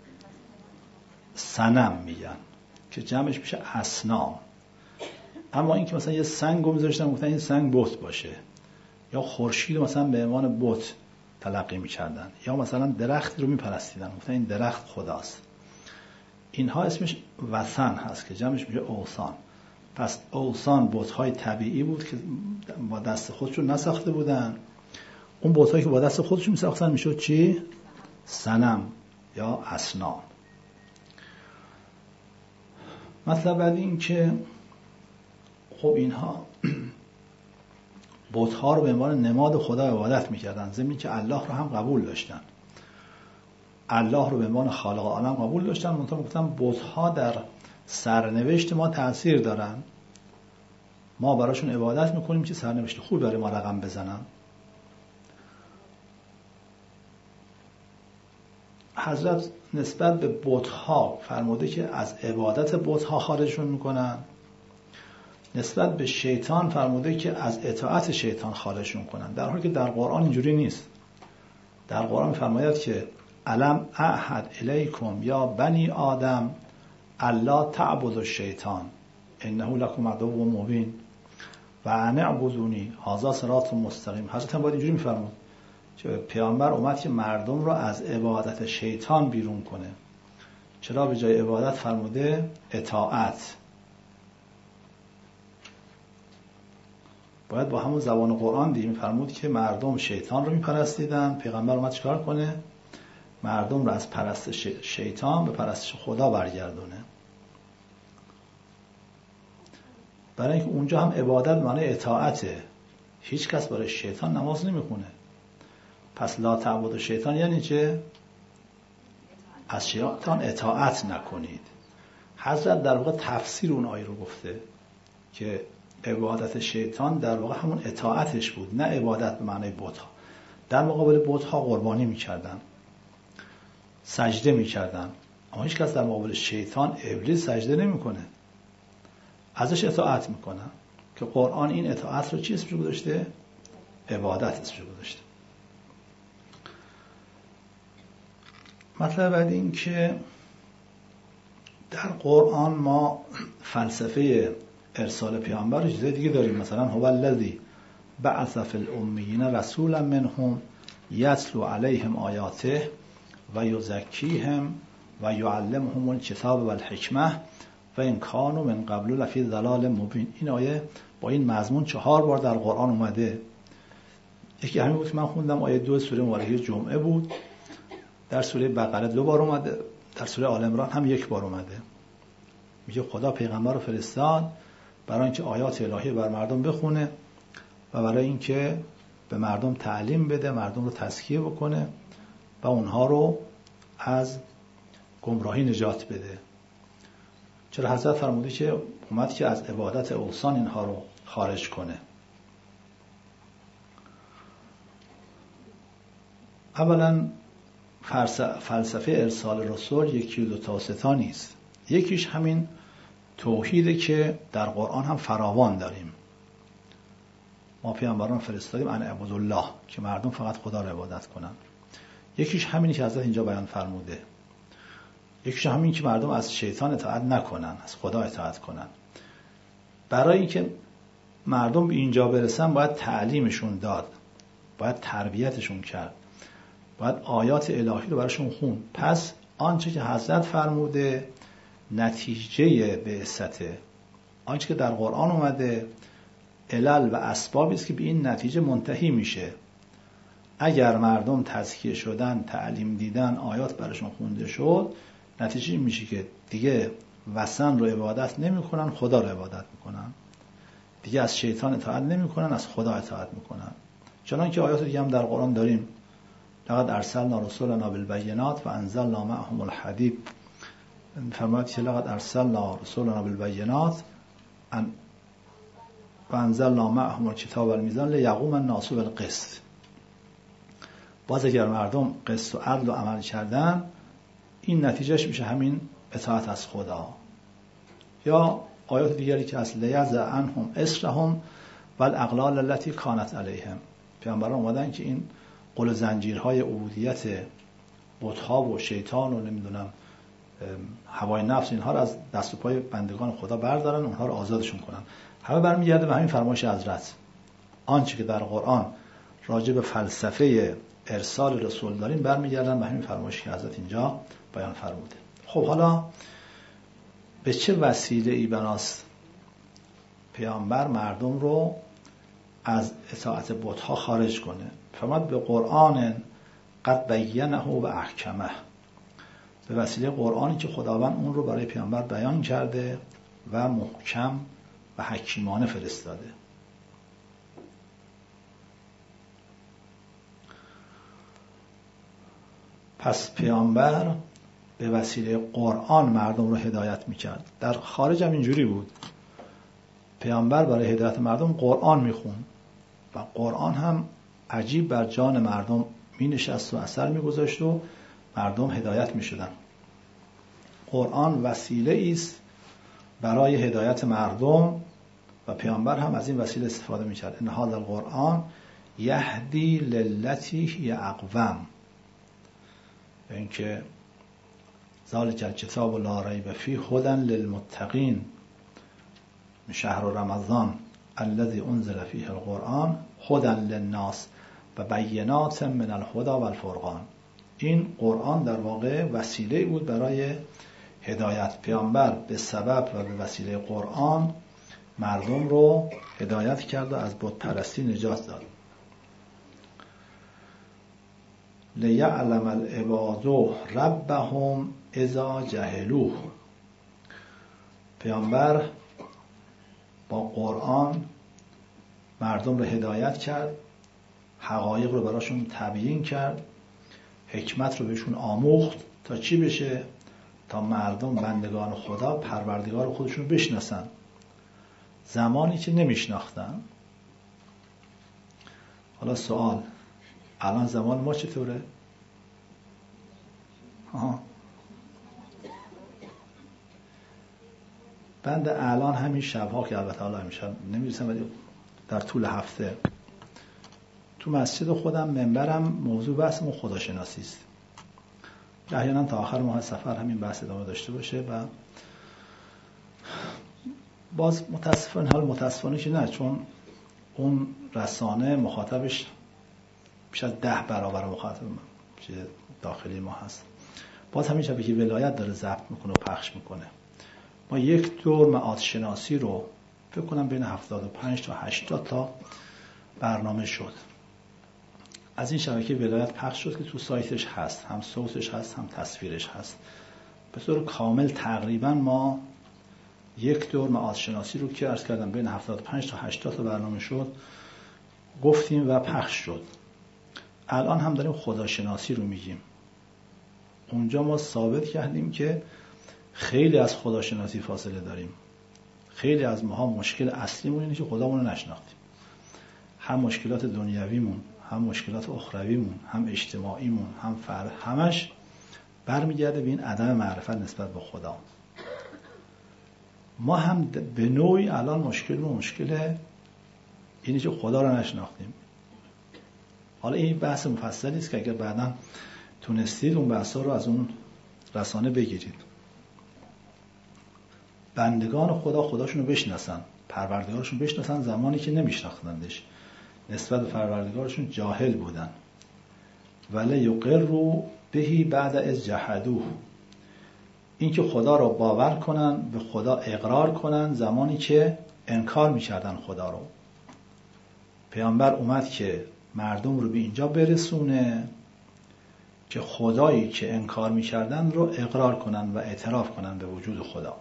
صنم میگن، که جمعش میشه اصنام. اما این که مثلا یه سنگ رو میذاشتن گفتن این سنگ بت باشه، یا خورشید مثلا به عنوان بت تلقی میکردن، یا مثلا درخت رو میپرستیدن گفتن این درخت خداست. اینها اسمش وثن هست که جمعش میشه اوثان. پس اوثان بت‌های طبیعی بود که با دست خودشون نساخته بودن. اون بت‌هایی که با دست خودشون میساختن میشد چی؟ صنم یا اصنام. مطلب بعد این که خب اینها بت‌ها رو به عنوان نماد خدا عبادت می‌کردن، ضمن که الله رو هم قبول داشتن. الله رو به عنوان خالق عالم قبول داشتن، منتها گفتن بت‌ها در سرنوشت ما تأثیر دارن. ما براشون عبادت می‌کنیم که سرنوشت خوب برای ما رقم بزنن. حضرت نسبت به بت‌ها فرموده که از عبادت بت‌ها خارجشون می‌کنن. نسبت به شیطان فرموده که از اطاعت شیطان خارجشون کنن، در حالی که در قرآن اینجوری نیست. در قرآن فرماید که الم اعهد الیکم یا بنی آدم الا تعبدوا الشیطان انه لکم عدو مبین و ان اعبدونی هذا صراط مستقیم. حضرت هم باید اینجوری میفرمود که پیامبر اومد که مردم را از عبادت شیطان بیرون کنه. چرا به جای عبادت فرموده اطاعت؟ باید با همون زبان قرآن دیگه میفرمود که مردم شیطان رو میپرستیدن، پیغمبر اومد چیکار کنه؟ مردم رو از پرستش شیطان به پرستش خدا برگردونه. برای اینکه اونجا هم عبادت معنی اطاعته. هیچ کس برای شیطان نماز نمیخونه. پس لا تعبدوا شیطان یعنی چه؟ از شیطان اطاعت نکنید. حضرت در واقع تفسیر اون آیه رو گفته که عبادت شیطان در واقع همون اطاعتش بود، نه عبادت به معنی بت‌ها. در مقابل بت‌ها قربانی میکردن، سجده میکردن، اما هیچ کس در مقابل شیطان ابلیس سجده نمیکنه، ازش اطاعت میکنن که قرآن این اطاعت رو چی اسمش گذاشته؟ عبادت اسمش گذاشته. مطلب بعد این که در قرآن ما فلسفه ارسال پیامبر رو چیزای دیگه داریم. مثلا هو الذی بعث فی الامیین رسولا منهم یتلو علیهم آیاته و یزکیهم و یعلمهم الکتاب و الحکمه و ان کانوا من قبل لفی ضلال مبین. این آیه با این مضمون 4 بار در قرآن اومده. یکی همین بود که من خوندم، آیه 2 سوره مبارکه جمعه بود. در سوره بقره 2 بار اومده، در سوره آل عمران هم 1 بار اومده. میگه خدا پیغمبر رو فرستاد برای اینکه آیات الهی بر مردم بخونه و برای اینکه به مردم تعلیم بده، مردم رو تزکیه بکنه و اونها رو از گمراهی نجات بده. چرا حضرت فرموده که اومد که از عبادت اوثان اینها رو خارج کنه. اولا فلسفه ارسال رسول 1 و 2 تا 3 تا نیست. یکیش همین توحیده که در قرآن هم فراوان داریم. ما پیامبران فرستادیم ان اعبدوا الله، که مردم فقط خدا رو عبادت کنن. یکیش همینی که حضرت اینجا بیان فرموده. یکیش همین که مردم از شیطان اطاعت نکنن، از خدا اطاعت کنن. برای اینکه مردم به اینجا برسن باید تعلیمشون داد، باید تربیتشون کرد، باید آیات الهی رو براشون خون. پس آنچه که حضرت فرموده نتیجه بعثته، آنچه که در قرآن اومده علل و اسبابی است که به این نتیجه منتهی میشه. اگر مردم تزکیه شدن، تعلیم دیدن، آیات براشون خونده شد، نتیجه این میشه که دیگه وثن رو عبادت نمیکنن، خدا رو عبادت میکنن. دیگه از شیطان اطاعت نمیکنن، از خدا اطاعت میکنن. چنانکه آیات دیگه هم در قرآن داریم. لقد ارسلنا رسولنا بالبینات و انزلنا معهم الحدید. فرماید که لقد ارسلنا رسولنا بالبینات و انزلنا معهم الکتاب والمیزان لیقوم الناس بالقسط. باز اگر مردم قسط و عدل و عمل کردن، این نتیجهش میشه همین اطاعت از خدا. یا آیات دیگری که از لیضع عنهم اصرهم والاغلال التي کانت علیهم. پیامبران اومدن که این قل زنجیرهای عبودیت بت‌ها و شیطان و نمیدونم هوای نفس، اینها رو از دست و پای بندگان خدا بردارن، اونها رو آزادشون کنن. همه برمیگرده به همین فرمایش حضرت. آنچه که در قرآن راجع به فلسفه ارسال رسول داریم برمیگردن به همین فرمایشی که حضرت اینجا بیان فرموده. خب حالا به چه وسیله ای بناست پیامبر مردم رو از اطاعت بت‌ها خارج کنه؟ فرمود به قرآن قد بینه و احکمه، به وسیله قرآنی که خداوند اون رو برای پیامبر بیان کرده و محکم و حکیمانه فرستاده. پس پیامبر به وسیله قرآن مردم رو هدایت میکرد. در خارج هم اینجوری بود. پیامبر برای هدایت مردم قرآن میخوند و قرآن هم عجیب بر جان مردم می نشست و اثر می گذاشت و مردم هدایت می شدن. قرآن وسیله است برای هدایت مردم و پیامبر هم از این وسیله استفاده می کرد. ان هذا القرآن یهدی للتی هی اقوم. این که ذالک الکتاب لا ریب فیه هدی للمتقین شهر رمضان الذی انزل فیه القرآن هدی للناس و بینات من الهدی و الفرقان. این قرآن در واقع وسیله بود برای هدایت. پیامبر به سبب و به وسیله قرآن مردم رو هدایت کرد و از بت پرستی نجات داد. لیعلم العباد ربهم اذا جهلوه. پیامبر با قرآن مردم رو هدایت کرد، حقایق رو براشون تبیین کرد، حکمت رو بهشون آموخت تا چی بشه؟ تا مردم بندگان خدا پروردگار خودشون بشناسن. زمانی که نمیشناختن. حالا سوال، الان زمان ما چطوره؟ بند الان همین شبها که البته حالا امشب نمی‌رسم، ولی در طول هفته تو مسجد خودم منبرم موضوع بحثمون خداشناسی است. احیانا تا آخر ماه سفر همین بحث ادامه داشته باشه و باز متاسفانه که نه، چون اون رسانه مخاطبش بیش از 10 برابر مخاطب داخلی ما هست. باز همین شبیه که ولایت داره ضبط میکنه و پخش میکنه. ما یک دور معاد شناسی رو فکر کنم بین 75 تا 80 تا برنامه شد از این شبکه ولایت پخش شد که تو سایتش هست، هم صوتش هست هم تصویرش هست. به طور کامل تقریبا ما یک دور معاد شناسی رو که عرض کردم بین 75 تا 80 تا برنامه شد گفتیم و پخش شد. الان هم داریم خداشناسی رو میگیم. اونجا ما ثابت کردیم که خیلی از خداشناسی فاصله داریم. خیلی از ماها مشکل اصلیمون اینه که خدامون رو نشناختیم. هم مشکلات دنیویمون، هم مشکلات اخرویمون، هم اجتماعیمون، هم همش برمیگرده به این عدم معرفت نسبت به خدا. ما هم به نوعی الان مشکل اینه که خدا رو نشناختیم. حالا این بحث مفصلی است که اگر بعداً تونستید اون بحثا رو از اون رسانه بگیرید. بندگان خدا خداشون رو بشناسن، پروردگارشون بشناسن، زمانی که نمیشناختندش نسبت به پروردگارشون جاهل بودن. ولی یقروا بهی بعد از جحدوه، این که خدا رو باور کنن، به خدا اقرار کنن زمانی که انکار میکردن خدا رو. پیامبر اومد که مردم رو به اینجا برسونه که خدایی که انکار میکردن رو اقرار کنن و اعتراف کنن به وجود خدا.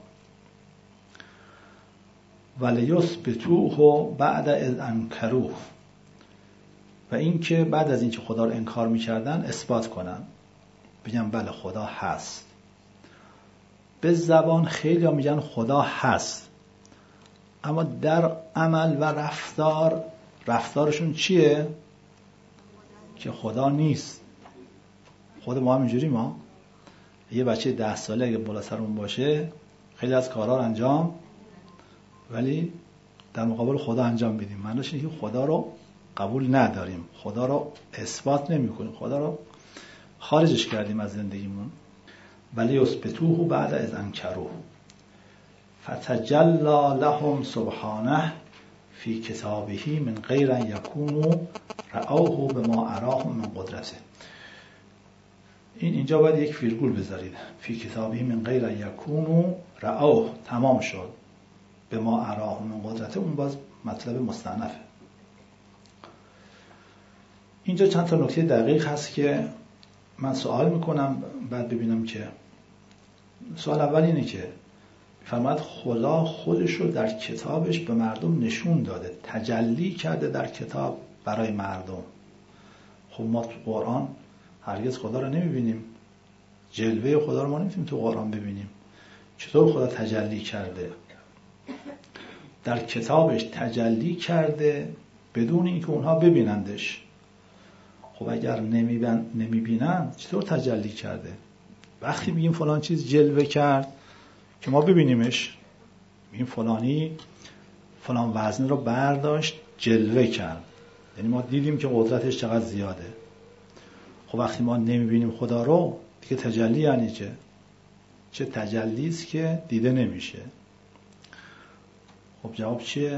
ولیثبتوه بعد از انکروه، و این که بعد از این که خدا رو انکار میکردن اثبات کنن، بگن بله خدا هست. به زبان خیلی ها میگن خدا هست، اما در عمل و رفتارشون چیه؟ که خدا نیست. خود ما هم اینجوری، ما یه بچه 10 ساله اگه بالا سرمون باشه خیلی از کارها رو انجام، ولی در مقابل خدا انجام میدیم. معنیش اینه که خدا رو قبول نداریم، خدا رو اثبات نمی‌کنیم، خدا رو خارجش کردیم از زندگیمون. ولی اثبتوه بعد از انکروه فتجلی لهم سبحانه فی کتابه من غیر ان یکونوا رأوه بما اراهم من قدرته. اینجا باید یک ویرگول بذارید. فی کتابه من غیر ان یکونوا رأوه، تمام شد. بما اراهم من قدرته، اون باز مطلب مستأنفه. اینجا چند تا نکته دقیق هست که من سوال میکنم بعد ببینم که سوال اول اینه که فرماید خدا خودش رو در کتابش به مردم نشون داده، تجلی کرده در کتاب برای مردم. خب ما تو قرآن هرگز خدا رو نمیبینیم، جلوه خدا رو ما نمیتونیم تو قرآن ببینیم. چطور خدا تجلی کرده؟ در کتابش تجلی کرده بدون اینکه اونها ببینندش. خب اگر نمیبینن چطور تجلی کرده؟ وقتی میگیم فلان چیز جلوه کرد که ما ببینیمش، میگیم فلانی فلان وزن رو برداشت جلوه کرد، یعنی ما دیدیم که قدرتش چقدر زیاده. خب وقتی ما نمیبینیم خدا رو دیگه تجلی یعنی چه تجلی است که دیده نمیشه؟ خب جواب چیه؟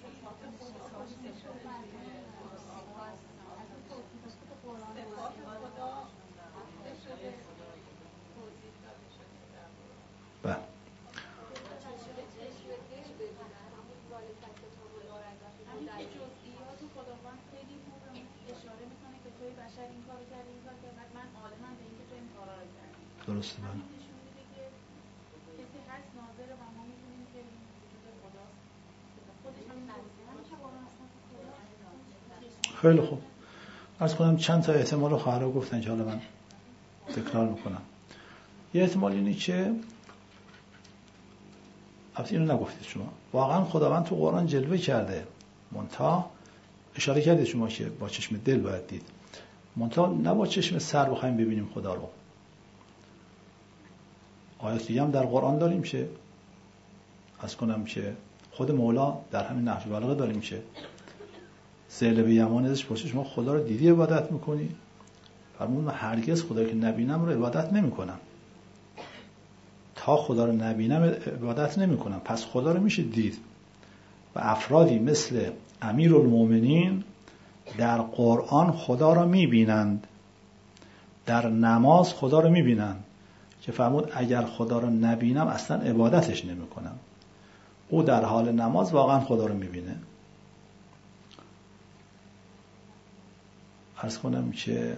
درسته. خیلی خوب. عرض کنم چند تا احتمال رو خواهرها گفتن که حالا من تکرار میکنم. یه احتمال اینه که البته اینو نگفتید شما، واقعا خداوند تو قرآن جلوه کرده، منتها اشاره کردید شما که با چشم دل باید دید. منتها نه با چشم سر بخوایم ببینیم خدا رو. آیات دیگه هم در قرآن داریم که از کنم که خود مولا در همین نهج البلاغه داریم که ثعلب یمانی ازش پرسید شما خدا رو دیدی عبادت میکنی؟ فرمود من هرگز خدا که نبینم رو عبادت نمیکنم. تا خدا رو نبینم عبادت نمیکنم. پس خدا رو میشه دید. و افرادی مثل امیرالمومنین در قرآن خدا رو میبینند، در نماز خدا رو میبینند که فرمود اگر خدا رو نبینم اصلا عبادتش نمیکنم. او در حال نماز واقعا خدا رو میبینه. عرض کنم که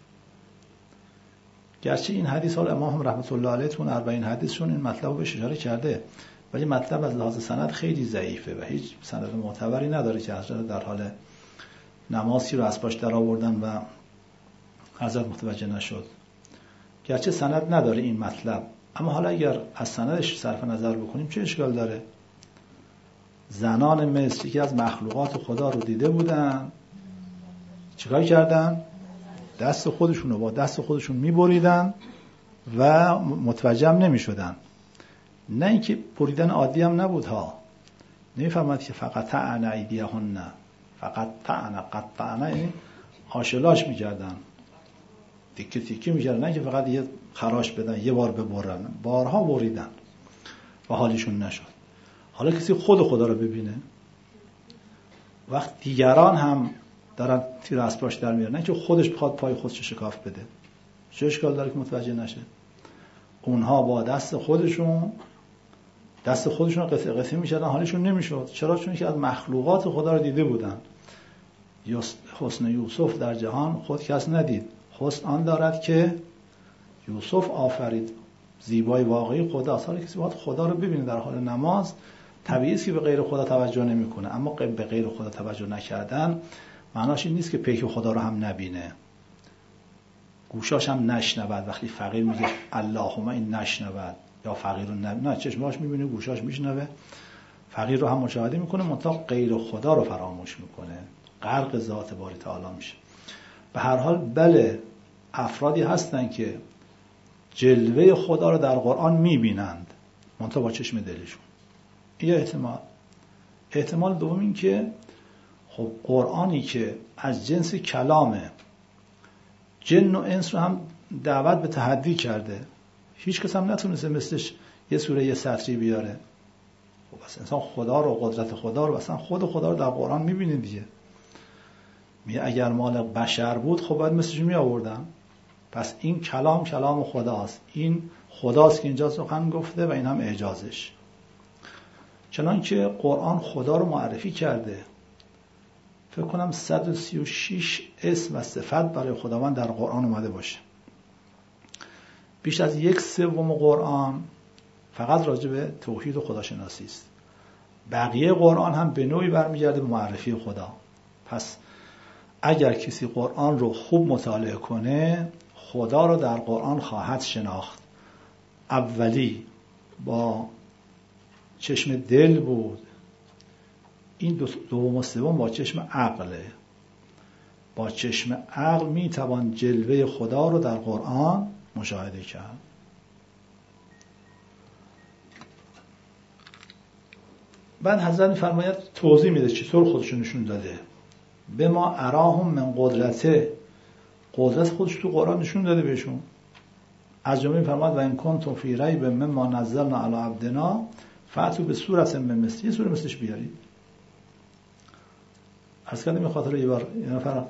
گرچه این حدیث حال امام هم رحمت الله علیه تون 40 حدیثشون این مطلب رو بهش اشاره کرده، ولی مطلب از لحاظ سند خیلی ضعیفه و هیچ سند معتبری نداره که حضرت در حال نمازی رو از پاش در آوردن و حضرت متوجه نشد. گرچه سند نداره این مطلب، اما حالا اگر از سندش صرف نظر بکنیم چه اشکال داره؟ زنان مصر که از مخلوقات خدا رو دیده بودن، چیکار کردن؟ دست خودشون رو با دست خودشون میبریدن و متوجه هم نمیشدن. نه اینکه بریدن عادی هم نبود ها. نمیفهمد که فقط تعن ایدیهن، فقط تعن قطعن، یعنی آشلاش میکردن، تیکه تیکه میکردن، نه که فقط یه خراش بدن یه بار ببرن، بارها بریدن و حالیشون نشد. حالا کسی خود خدا رو ببینه، وقت دیگران هم دارن تیر از پاش در میارن، نه که خودش بخواد پای خودش شکاف بده، چه اشکال داره که متوجه نشه؟ اونها با دست خودشون رو قطعه میشدن، حالشون نمیشد. چرا؟ چون که از مخلوقات خدا رو دیده بودن. حسن یوسف در جهان خود کس ندید، حسن آن دارد که یوسف آفرید. زیبای واقعی خداست. حالا کسی باید خدا رو ببینه در حال نماز، طبیعی است که به غیر خدا توجه نمیکنه، اما به غیر خدا توجه نکردن معناش این نیست که پیک خدا رو هم نبینه، گوشاش هم نشنود. وقتی فقیر میگه اللهم این نشنود یا فقیر رو نه، چشماش میبینه، گوشاش میشنوه، فقیر رو هم مشاهده میکنه، منتها غیر خدا رو فراموش میکنه، غرق ذات باری تعالی میشه. به هر حال بله، افرادی هستن که جلوه خدا رو در قرآن میبینند، منتها با چشم دلشون. این احتمال دوم این که خب قرآنی که از جنس کلامه، جن و انس رو هم دعوت به تحدی کرده، هیچ کس هم نتونسته مثلش یه سوره یه سطری بیاره. خب اصلا انسان خدا رو، قدرت خدا رو، اصلا خود خدا رو در قرآن میبینه دیگه. اگر مال بشر بود خب باید مثلش می آوردن. پس این کلام خداست، این خداست که اینجا سخن گفته و این هم اعجازش. چنانکه قرآن خدا رو معرفی کرده، فکر کنم 136 اسم و صفت برای خداوند در قرآن اومده باشه. بیش از 1/3 قرآن فقط راجع به توحید و خداشناسی است. بقیه قرآن هم به نوعی برمیگرده به معرفی خدا. پس اگر کسی قرآن رو خوب مطالعه کنه، خدا رو در قرآن خواهد شناخت. اولی با چشم دل بود، این دوم و سوم با چشم عقله. با چشم عقل میتوان جلوه خدا رو در قرآن مشاهده کرد. بعد حضرت می‌فرماید توضیح میده چطور خودشون نشون داده. به ما اراهم من قدرت خودش تو قرآن نشون داده بهشون. از جمله می‌فرماید و ان کنتم فی ریب مما نزلنا علی عبدنا فأتوا بسورة من مثله، یه سوره مثلش بیارید. از کردم خاطر یه بار یه نفر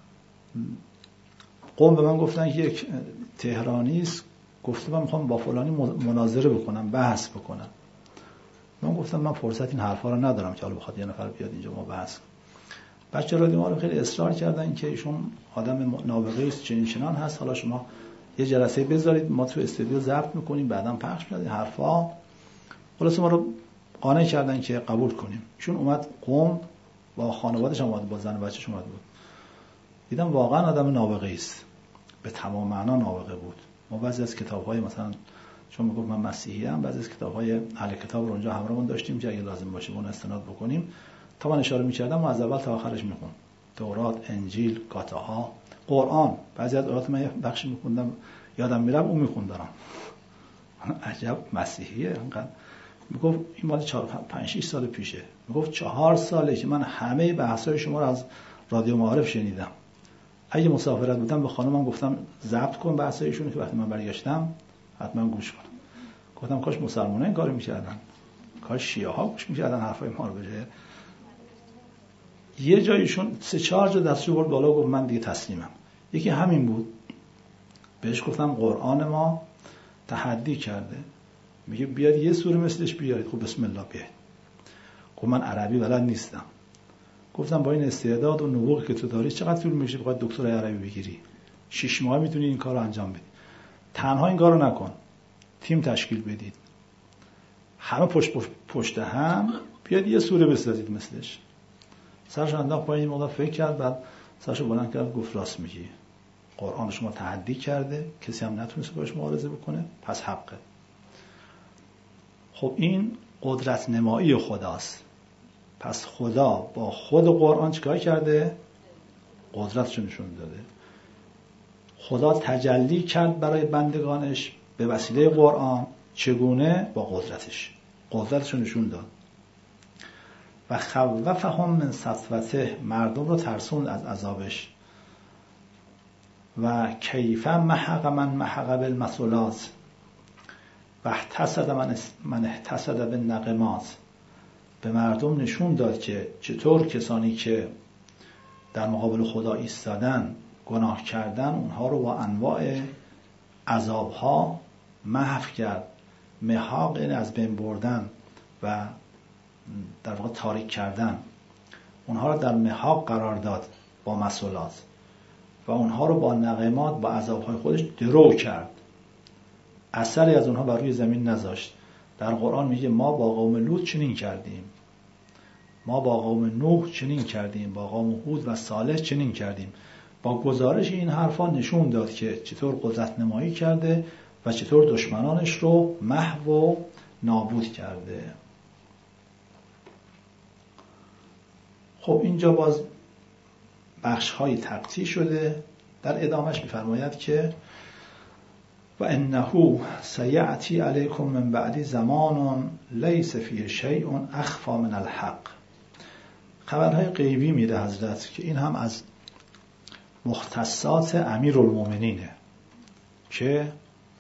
قوم به من گفتن که یک تهرانی است، گفته من میخوام با فلانی مناظره بکنم، بحث بکنم. من گفتم من فرصت این حرفا رو ندارم که حالا بخواد یه نفر بیاد اینجا ما بحث کنیم. بچه رادیو ما رو خیلی اصرار کردن که ایشون آدم نابغه است، چنین هست، حالا شما یه جلسه بذارید ما تو استودیو ضبط میکنیم بعداً پخش می‌کنیم حرفا. خلاص ما رو قانع کردن که قبول کنیم. ایشون اومد قم با خانواده‌اش اومد، با زن و بچه‌ش اومد بود. دیدم واقعا آدم نابغه است، به تمام معنا نابغه بود. ما بعضی از کتاب‌های مثلا چون میگم من مسیحی ام، بعضی از کتاب‌های اهل کتاب رو اونجا همراهمون داشتیم که اگه لازم باشه اون استناد بکنیم. تا من اشاره می‌کردم و از اول تا آخرش می‌خوندم تورات، انجیل، گاتاها، قرآن. بعضی از آیات من یه بخشی میخوندم یادم میرم اون میخوندم. عجب مسیحیه انقدر. میگفت این مال 4-5-6 سال پیشه. میگفت 4 ساله که من همه بحث‌های شما رو از رادیو معارف شنیدم. اگه مسافرت بودم به خانمم گفتم ضبط کن بحث‌هایشون که وقتی من برگشتم حتما گوش کن. گفتم کاش مسلمان‌ها این کارو می‌کردن. کاش شیعه‌ها گوش می‌کردن حرفای ما رو بشه. یه جایشون 3-4 جا دستشو برد بالا گفت من دیگه تسلیمم. یکی همین بود. بهش گفتم قرآن ما تحدی کرده. میگه بیاد یه سوره مثلش بیارید. خب بسم الله بیارید. گفت من عربی بلد نیستم. گفتم با این استعداد و نبوغی که تو داری چقدر طول میشه بخواد دکترای عربی بگیری؟ 6 ماه میتونی این کارو انجام بدی. تنها این کارو نکن. تیم تشکیل بدید. همه پشت هم بیاد یه سوره بسازید مثلش. سرش انداخت پایین، مقدار فکر کرد، بعد سرش بلند کرد گفت راست میگی. قرآن شما تحدی کرده، کسی هم نتونسته باش معارضه بکنه، پس حقه. خب این قدرت نمایی خداست. پس خدا با خود قرآن چیکار کرده؟ قدرتشو نشون داده. خدا تجلی کرد برای بندگانش به وسیله قرآن. چگونه؟ با قدرتشو نشون داد. و خوفهم من سطوته، مردم رو ترسوند از عذابش. و کیفا محق من محق بالمثلات و احتسد من احتسد بالنقمات. به مردم نشون داد که چطور کسانی که در مقابل خدا ایستادن گناه کردن اونها رو با انواع عذابها محو کرد. محاق این از بین بردن و در واقع تاریک کردن، اونها رو در محاق قرار داد با مسئولات و اونها رو با نقمات با عذابهای خودش درو کرد. اثری از اونها بر روی زمین نذاشت. در قرآن میگه ما با قوم لوط چنین کردیم، ما با قوم نوح چنین کردیم، با قوم هود و صالح چنین کردیم. با گزارش این حرفا نشون داد که چطور قدرت نمایی کرده و چطور دشمنانش رو محو و نابود کرده. خب اینجا باز بخش‌های تقطیع شده. در ادامهش می‌فرماید که و انه سیأتی علیکم من بعدی زمان لیس فیه شیء اخفی من الحق. خبرهای غیبی میده حضرت که این هم از مختصات امیرالمومنینه که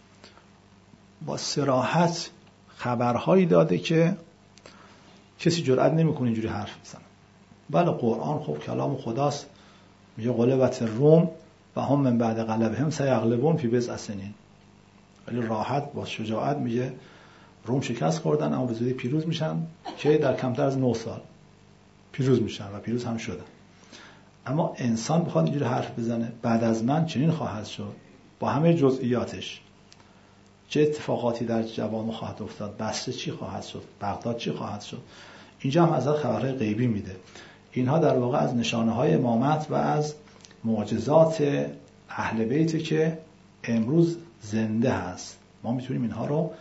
با صراحت خبرهایی داده که کسی جرئت نمیکنه اینجوری حرف بزنه. بله قرآن خب کلام خداست. میگه غلبت روم و هم من بعد غلبهم سیغلبون فی بضع سنین. ولی راحت با شجاعت میگه روم شکست خوردن اما به زودی پیروز میشن که در کمتر از 9 سال پیروز میشن و پیروز هم شدن. اما انسان بخواد اینجوری حرف بزنه بعد از من چنین خواهد شد با همه جزئیاتش، چه اتفاقاتی در جوامع خواهد افتاد، بصره چی خواهد شد، بغداد چی خواهد شد. اینجا هم ازت خبرهای غیبی میده. اینها در واقع از نشانه‌های امامت و از معجزات اهل بیت که امروز زنده هست. ما میتونیم اینها رو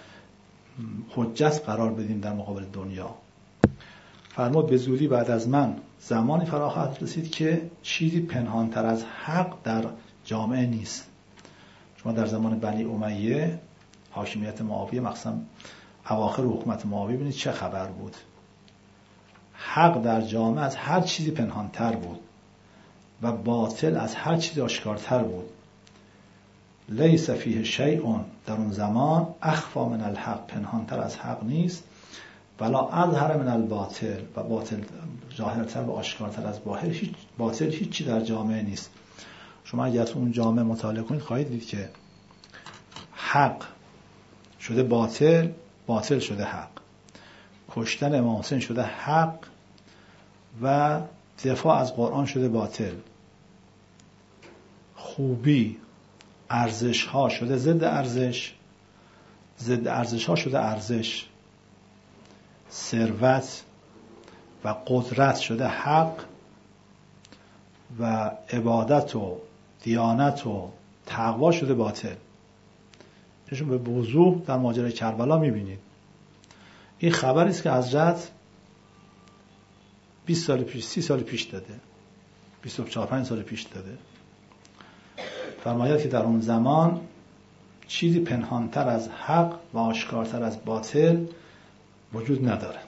حجت قرار بدیم در مقابل دنیا. فرمود به زودی بعد از من زمانی فرا خواهد رسید که چیزی پنهانتر از حق در جامعه نیست. شما در زمان بنی امیه حاکمیت معاویه مخصوصا اواخر حکومت معاویه ببینید چه خبر بود. حق در جامعه از هر چیزی پنهانتر بود و باطل از هر چیزی آشکارتر بود. لیس فیه شیء، در اون زمان اخفی من الحق، پنهانتر از حق نیست، ولا اظهر من الباطل، و باطل ظاهرتر و آشکارتر از باطل هیچی در جامعه نیست. شما اگر تو اون جامعه مطالعه کنید خواهید دید که حق شده باطل، باطل شده حق، کشتن امام حسین شده حق و دفاع از قرآن شده باطل، خوبی ارزش ها شده ضد ارزش، ضد ارزش ها شده ارزش، ثروت و قدرت شده حق و عبادت و دیانت و تقوا شده باطل. نشون به وضوح در ماجرای کربلا میبینید. این خبری است که حضرت 20 سال پیش 30 سال پیش داده. 24-25 سال پیش داده. فرماید که در اون زمان چیزی پنهانتر از حق و آشکارتر از باطل وجود نداره.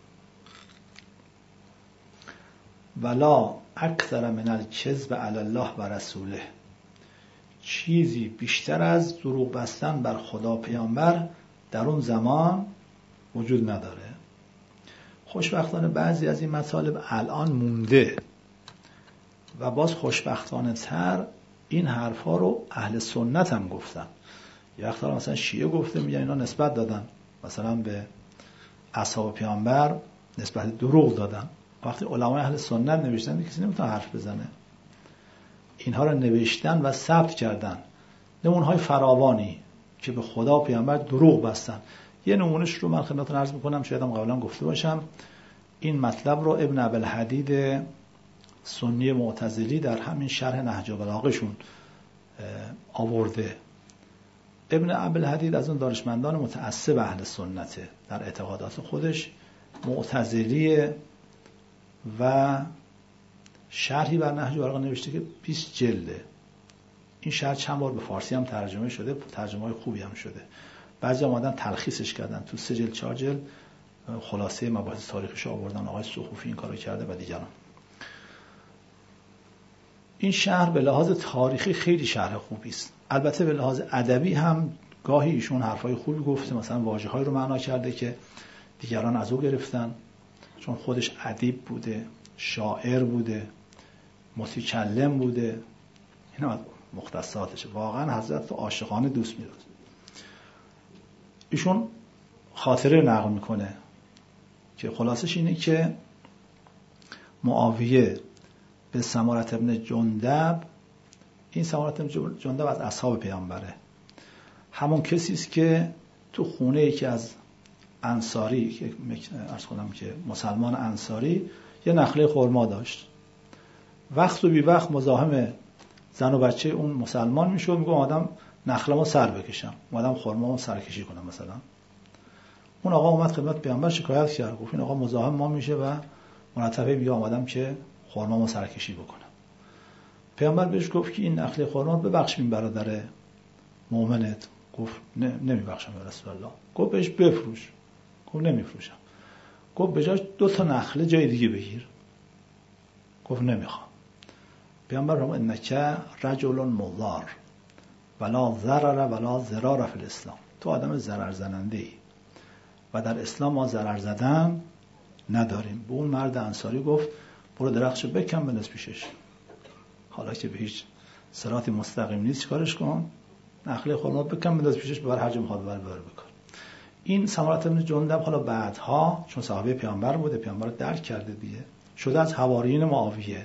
ولا اکثر من الکذب علی الله و رسوله، چیزی بیشتر از دروغ بستن بر خدا پیامبر در اون زمان وجود نداره. خوشبختانه بعضی از این مطالب الان مونده و باز خوشبختانه تر این حرفا رو اهل سنت هم گفتن. یه وقتا مثلا شیعه گفته میگن اینا نسبت دادن مثلا به اصحاب پیامبر نسبت دروغ دادن. وقتی علمای اهل سنت نوشتن کسی نمیتونه حرف بزنه. اینها رو نوشتن و ثبت کردن، نمونه‌های فراوانی که به خدا و پیامبر دروغ بستن. یه نمونهش رو من خدمتتون عرض میکنم، شاید هم قبلا گفته باشم. این مطلب رو ابن ابوالحدید سنی معتزلی در همین شرح نهج البلاغه‌شون آورده. ابن ابوالحدید از اون دانشمندان متعصب اهل سنته، در اعتقادات خودش معتزلیه و شرحی بر نهج البلاغه نوشته که 20 جلده. این شرح چند بار به فارسی هم ترجمه شده، ترجمه‌های خوبی هم شده. بعضی اومدن تلخیصش کردن تو 3 جلد 4 جلد خلاصه مباحث تاریخش آوردن. آقای صحوفی این کارو کرده و دیگران. این شرح به لحاظ تاریخی خیلی شرح خوبی است. البته به لحاظ ادبی هم گاهی ایشون حرفای خوبی گفته، مثلا واژه‌های رو معنا کرده که دیگران از او گرفتن، چون خودش ادیب بوده، شاعر بوده، متکلم بوده. اینا مختصاتشه. واقعا حضرت رو عاشقانه دوست می‌داشت. ایشون خاطره نقل میکنه که خلاصش اینه که معاویه به سمارة ابن جندب، این سمارة ابن جندب از اصحاب پیامبره، همون کسی است که تو خونه یکی از انصاری که عرض کنم که مسلمان انصاری یه نخله خرما داشت. وقت و بی وقت مزاحم زن و بچه اون مسلمان میشد، میگه آدم نخله‌مو سر بکشم، آدم خرمامو سرکشی کنم. مثلا اون آقا اومد خدمت پیامبر شکایت کرد، گفت این آقا مزاحم ما میشه و مرتبه میگه آمدم که خرمامو سرکشی بکنم. پیامبر بهش گفت که این نخله خرما ببخش این برادر مؤمنت. گفت نمیبخشم یا رسول الله. گفت بهش بفروش. گفت نمیفروشم. گفت به جاش 2 تا نخله جای دیگه بگیر. گفت نمیخوام. پیامبر فرمود انک رجل مضار ولا ضرر ولا ضرار فی الاسلام. تو آدم ضرر زننده ای و در اسلام ما ضرر زدن نداریم. به اون مرد انصاری گفت برو درختشو بکن بنداز پیشش. حالا که به هیچ صراط مستقیم نیست چیکارش کن؟ نخله خرما بکن بنداز پیشش، ببر هر جا میخواد ببر بکن. این سمارة ابن جندب حالا بعدها چون صحابه پیامبر بوده، پیامبر رو درک کرده دیگه، شده از حواریین معاویه،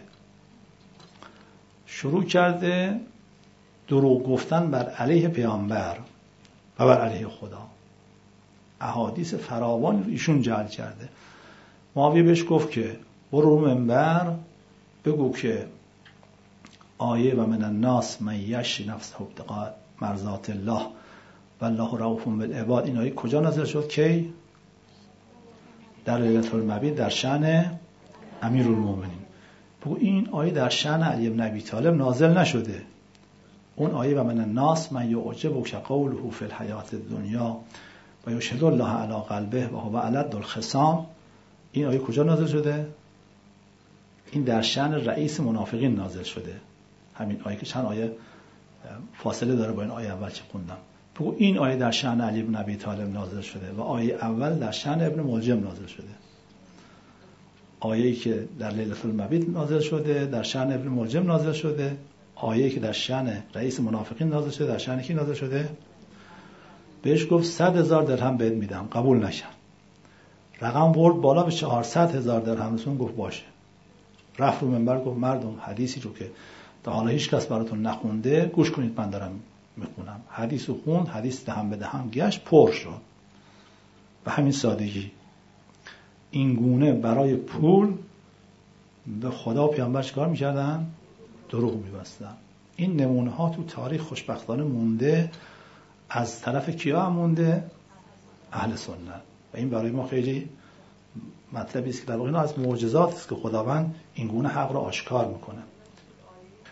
شروع کرده دروغ گفتن بر علیه پیامبر و بر علیه خدا. احادیث فراوان ایشون جعل کرده. معاویه بهش گفت که برو رو منبر بگو که آیه و من الناس من یشری نفسه ابتغاء مرضات الله والله رؤوف بالعباد، این آیه کجا نازل شد؟ کی؟ در لیلة المبیت در شأن امیرالمومنین. بگو این آیه در شأن علی بن ابی طالب نازل نشده. اون آیه و من الناس من یعجبک قوله فی الحیات الدنیا و یشهد الله علی قلبه و هو الد الخصام، این آیه کجا نازل شده؟ این در شأن رئیس منافقین نازل شده. همین آیه که چند آیه فاصله داره با این آیه اول که خوندم. بگو این آیه در شأن علی بن ابی طالب نازل شده و آیه اول در شأن ابن ملجم نازل شده. آیه‌ای که در لیلة المبیت نازل شده در شأن ابن ملجم نازل شده. آیه‌ای که در شأن رئیس منافقین نازل شده در شأن کی نازل شده؟ بهش گفت 100,000 درهم بهت میدم، قبول نکرد. رقم برد بالا به 400,000 درهم. رسول گفت باشه. رفت رو منبر گفت مردم حدیثی رو که تا حالا هیچ کس براتون نخونده گوش کنید، من دارم میخونم. حدیث رو خوند، حدیث دهم به دهم گشت، پر شد. به همین سادگی. این گونه برای پول به خدا و پیامبر چیکار میکردن؟ دروغ میبستن. این نمونه ها تو تاریخ خوشبختانه مونده. از طرف کیا هم مونده؟ اهل سنت. و این برای ما خیلی مطلبی است که در واقع از معجزات است که خداوند این گونه حق را آشکار میکنه.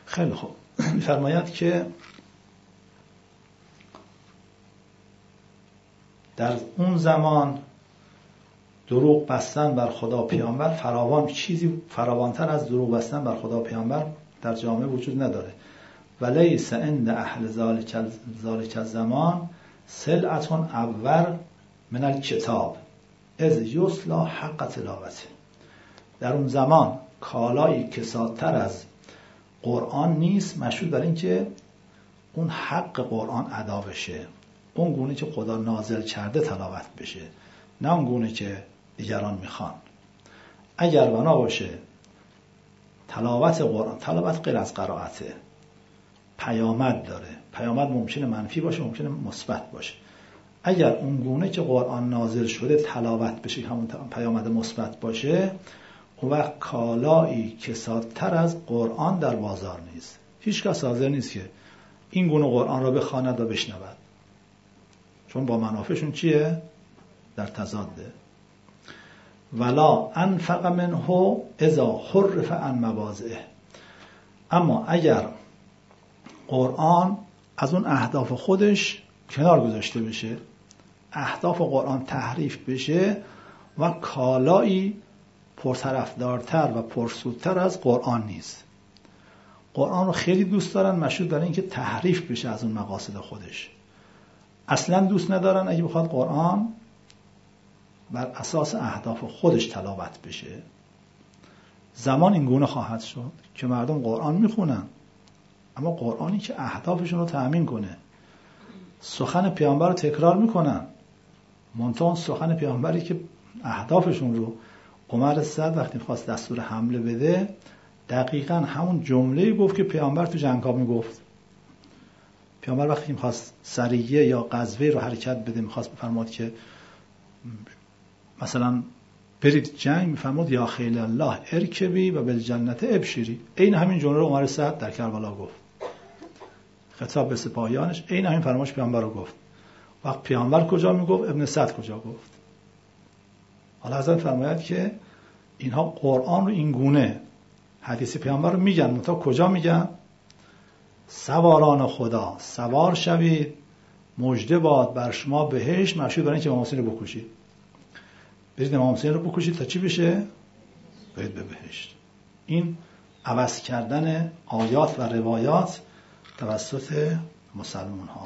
خیلی خوب. می‌فرماید که در اون زمان دروغ بستن بر خدا پیامبر چیزی فراوانتر از دروغ بستن بر خدا پیامبر در جامعه وجود نداره. ولیس عند اهل ذالک الزمان سلعة اول من الکتاب اذ یسلا حق تلاوته. در اون زمان کالایی کسادتر از قرآن نیست، مشهود بر این که اون حق قرآن ادا بشه، اون گونه که خدا نازل کرده تلاوت بشه، نه اون گونه که دیگران میخوان. اگر بنا باشه تلاوت قرآن، تلاوت غیر از قرائته، پیامد داره، پیامد ممکنه منفی باشه ممکنه مثبت باشه، اگر اون گونه که قرآن نازل شده تلاوت بشه همون پیامد مثبت باشه، اون وقت کالایی کسادتر از قرآن در بازار نیست. هیچ کس حاضر نیست که این گونه قرآن را بخواند و بشنود، چون با منافعشون چیه؟ در تضاده. ولا انفق منه اذا حرف عن مواضعه. اما اگر قرآن از اون اهداف خودش کنار گذاشته بشه، اهداف قرآن تحریف بشه و کالایی پرطرفدارتر و پرسودتر از قرآن نیست. قرآن رو خیلی دوست دارن، مشهود بر این که تحریف بشه از اون مقاصد خودش. اصلا دوست ندارن اگه بخواد قرآن بر اساس اهداف خودش تلاوت بشه. زمان این گونه خواهد شد که مردم قرآن میخونن، اما قرآنی که اهدافشون رو تأمین کنه، سخن پیامبر رو تکرار میکنن، منتها سخن پیامبری که اهدافشون رو عمر صد وقتی میخواست دستور حمله بده دقیقاً همون جمله‌ای گفت که پیامبر تو جنگ‌ها میگفت. پیامبر وقتی میخواست سریه یا غزوه رو حرکت بده، میخواست بفرماد که مثلا برید جنگ، میفرماد یا خیل الله ارکبی و بالجنت ابشری. این همین جمله رو عمر صد در کربلا گفت، خطاب به سپاهیانش. این همین فرمایش پیامبر رو گفت. وقت پیامبر کجا میگفت، ابن صد کجا گفت. حالا حضرت فرماید که اینها قرآن رو این گونه حدیث پیامبر رو میگن، تا کجا میگن؟ سواران خدا سوار شوید، مژده باد بر شما بهشت، مشهود برای اینکه امام حسین رو بکشید. برید امام حسین رو بکشید تا چی بشه؟ برید به بهشت. این عوض کردن آیات و روایات توسط مسلمان ها.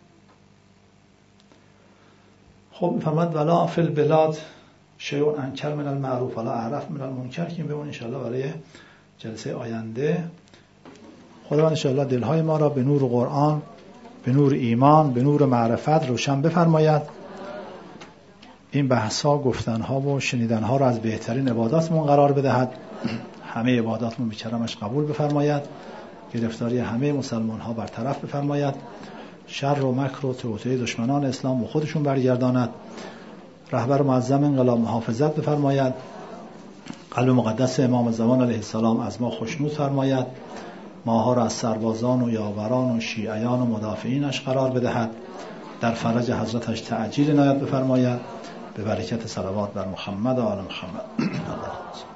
خب میفرماد ولا فی البلاد شیء انکر من المعروف ولا اعرف من المنکر، که این بمون انشاءالله برای جلسه آینده. خداوند انشاءالله دلهای ما را به نور قرآن، به نور ایمان، به نور معرفت روشن بفرماید. این بحث‌ها، گفتن‌ها و شنیدن‌ها را از بهترین عباداتمون قرار بدهد. همه عباداتمون به کرمش قبول بفرماید. گرفتاری همه مسلمان‌ها برطرف بفرماید. شر و مکر و توطئه دشمنان اسلام و خودشون برگرداند. رهبر معظم انقلاب محافظت بفرماید. قلب مقدس امام زمان علیه السلام از ما خوشنود فرماید. ماها را از سربازان و یاوران و شیعیان و مدافعینش قرار بدهد. در فرج حضرتش تعجیل عنایت بفرماید. به برکت صلوات بر محمد و آل محمد.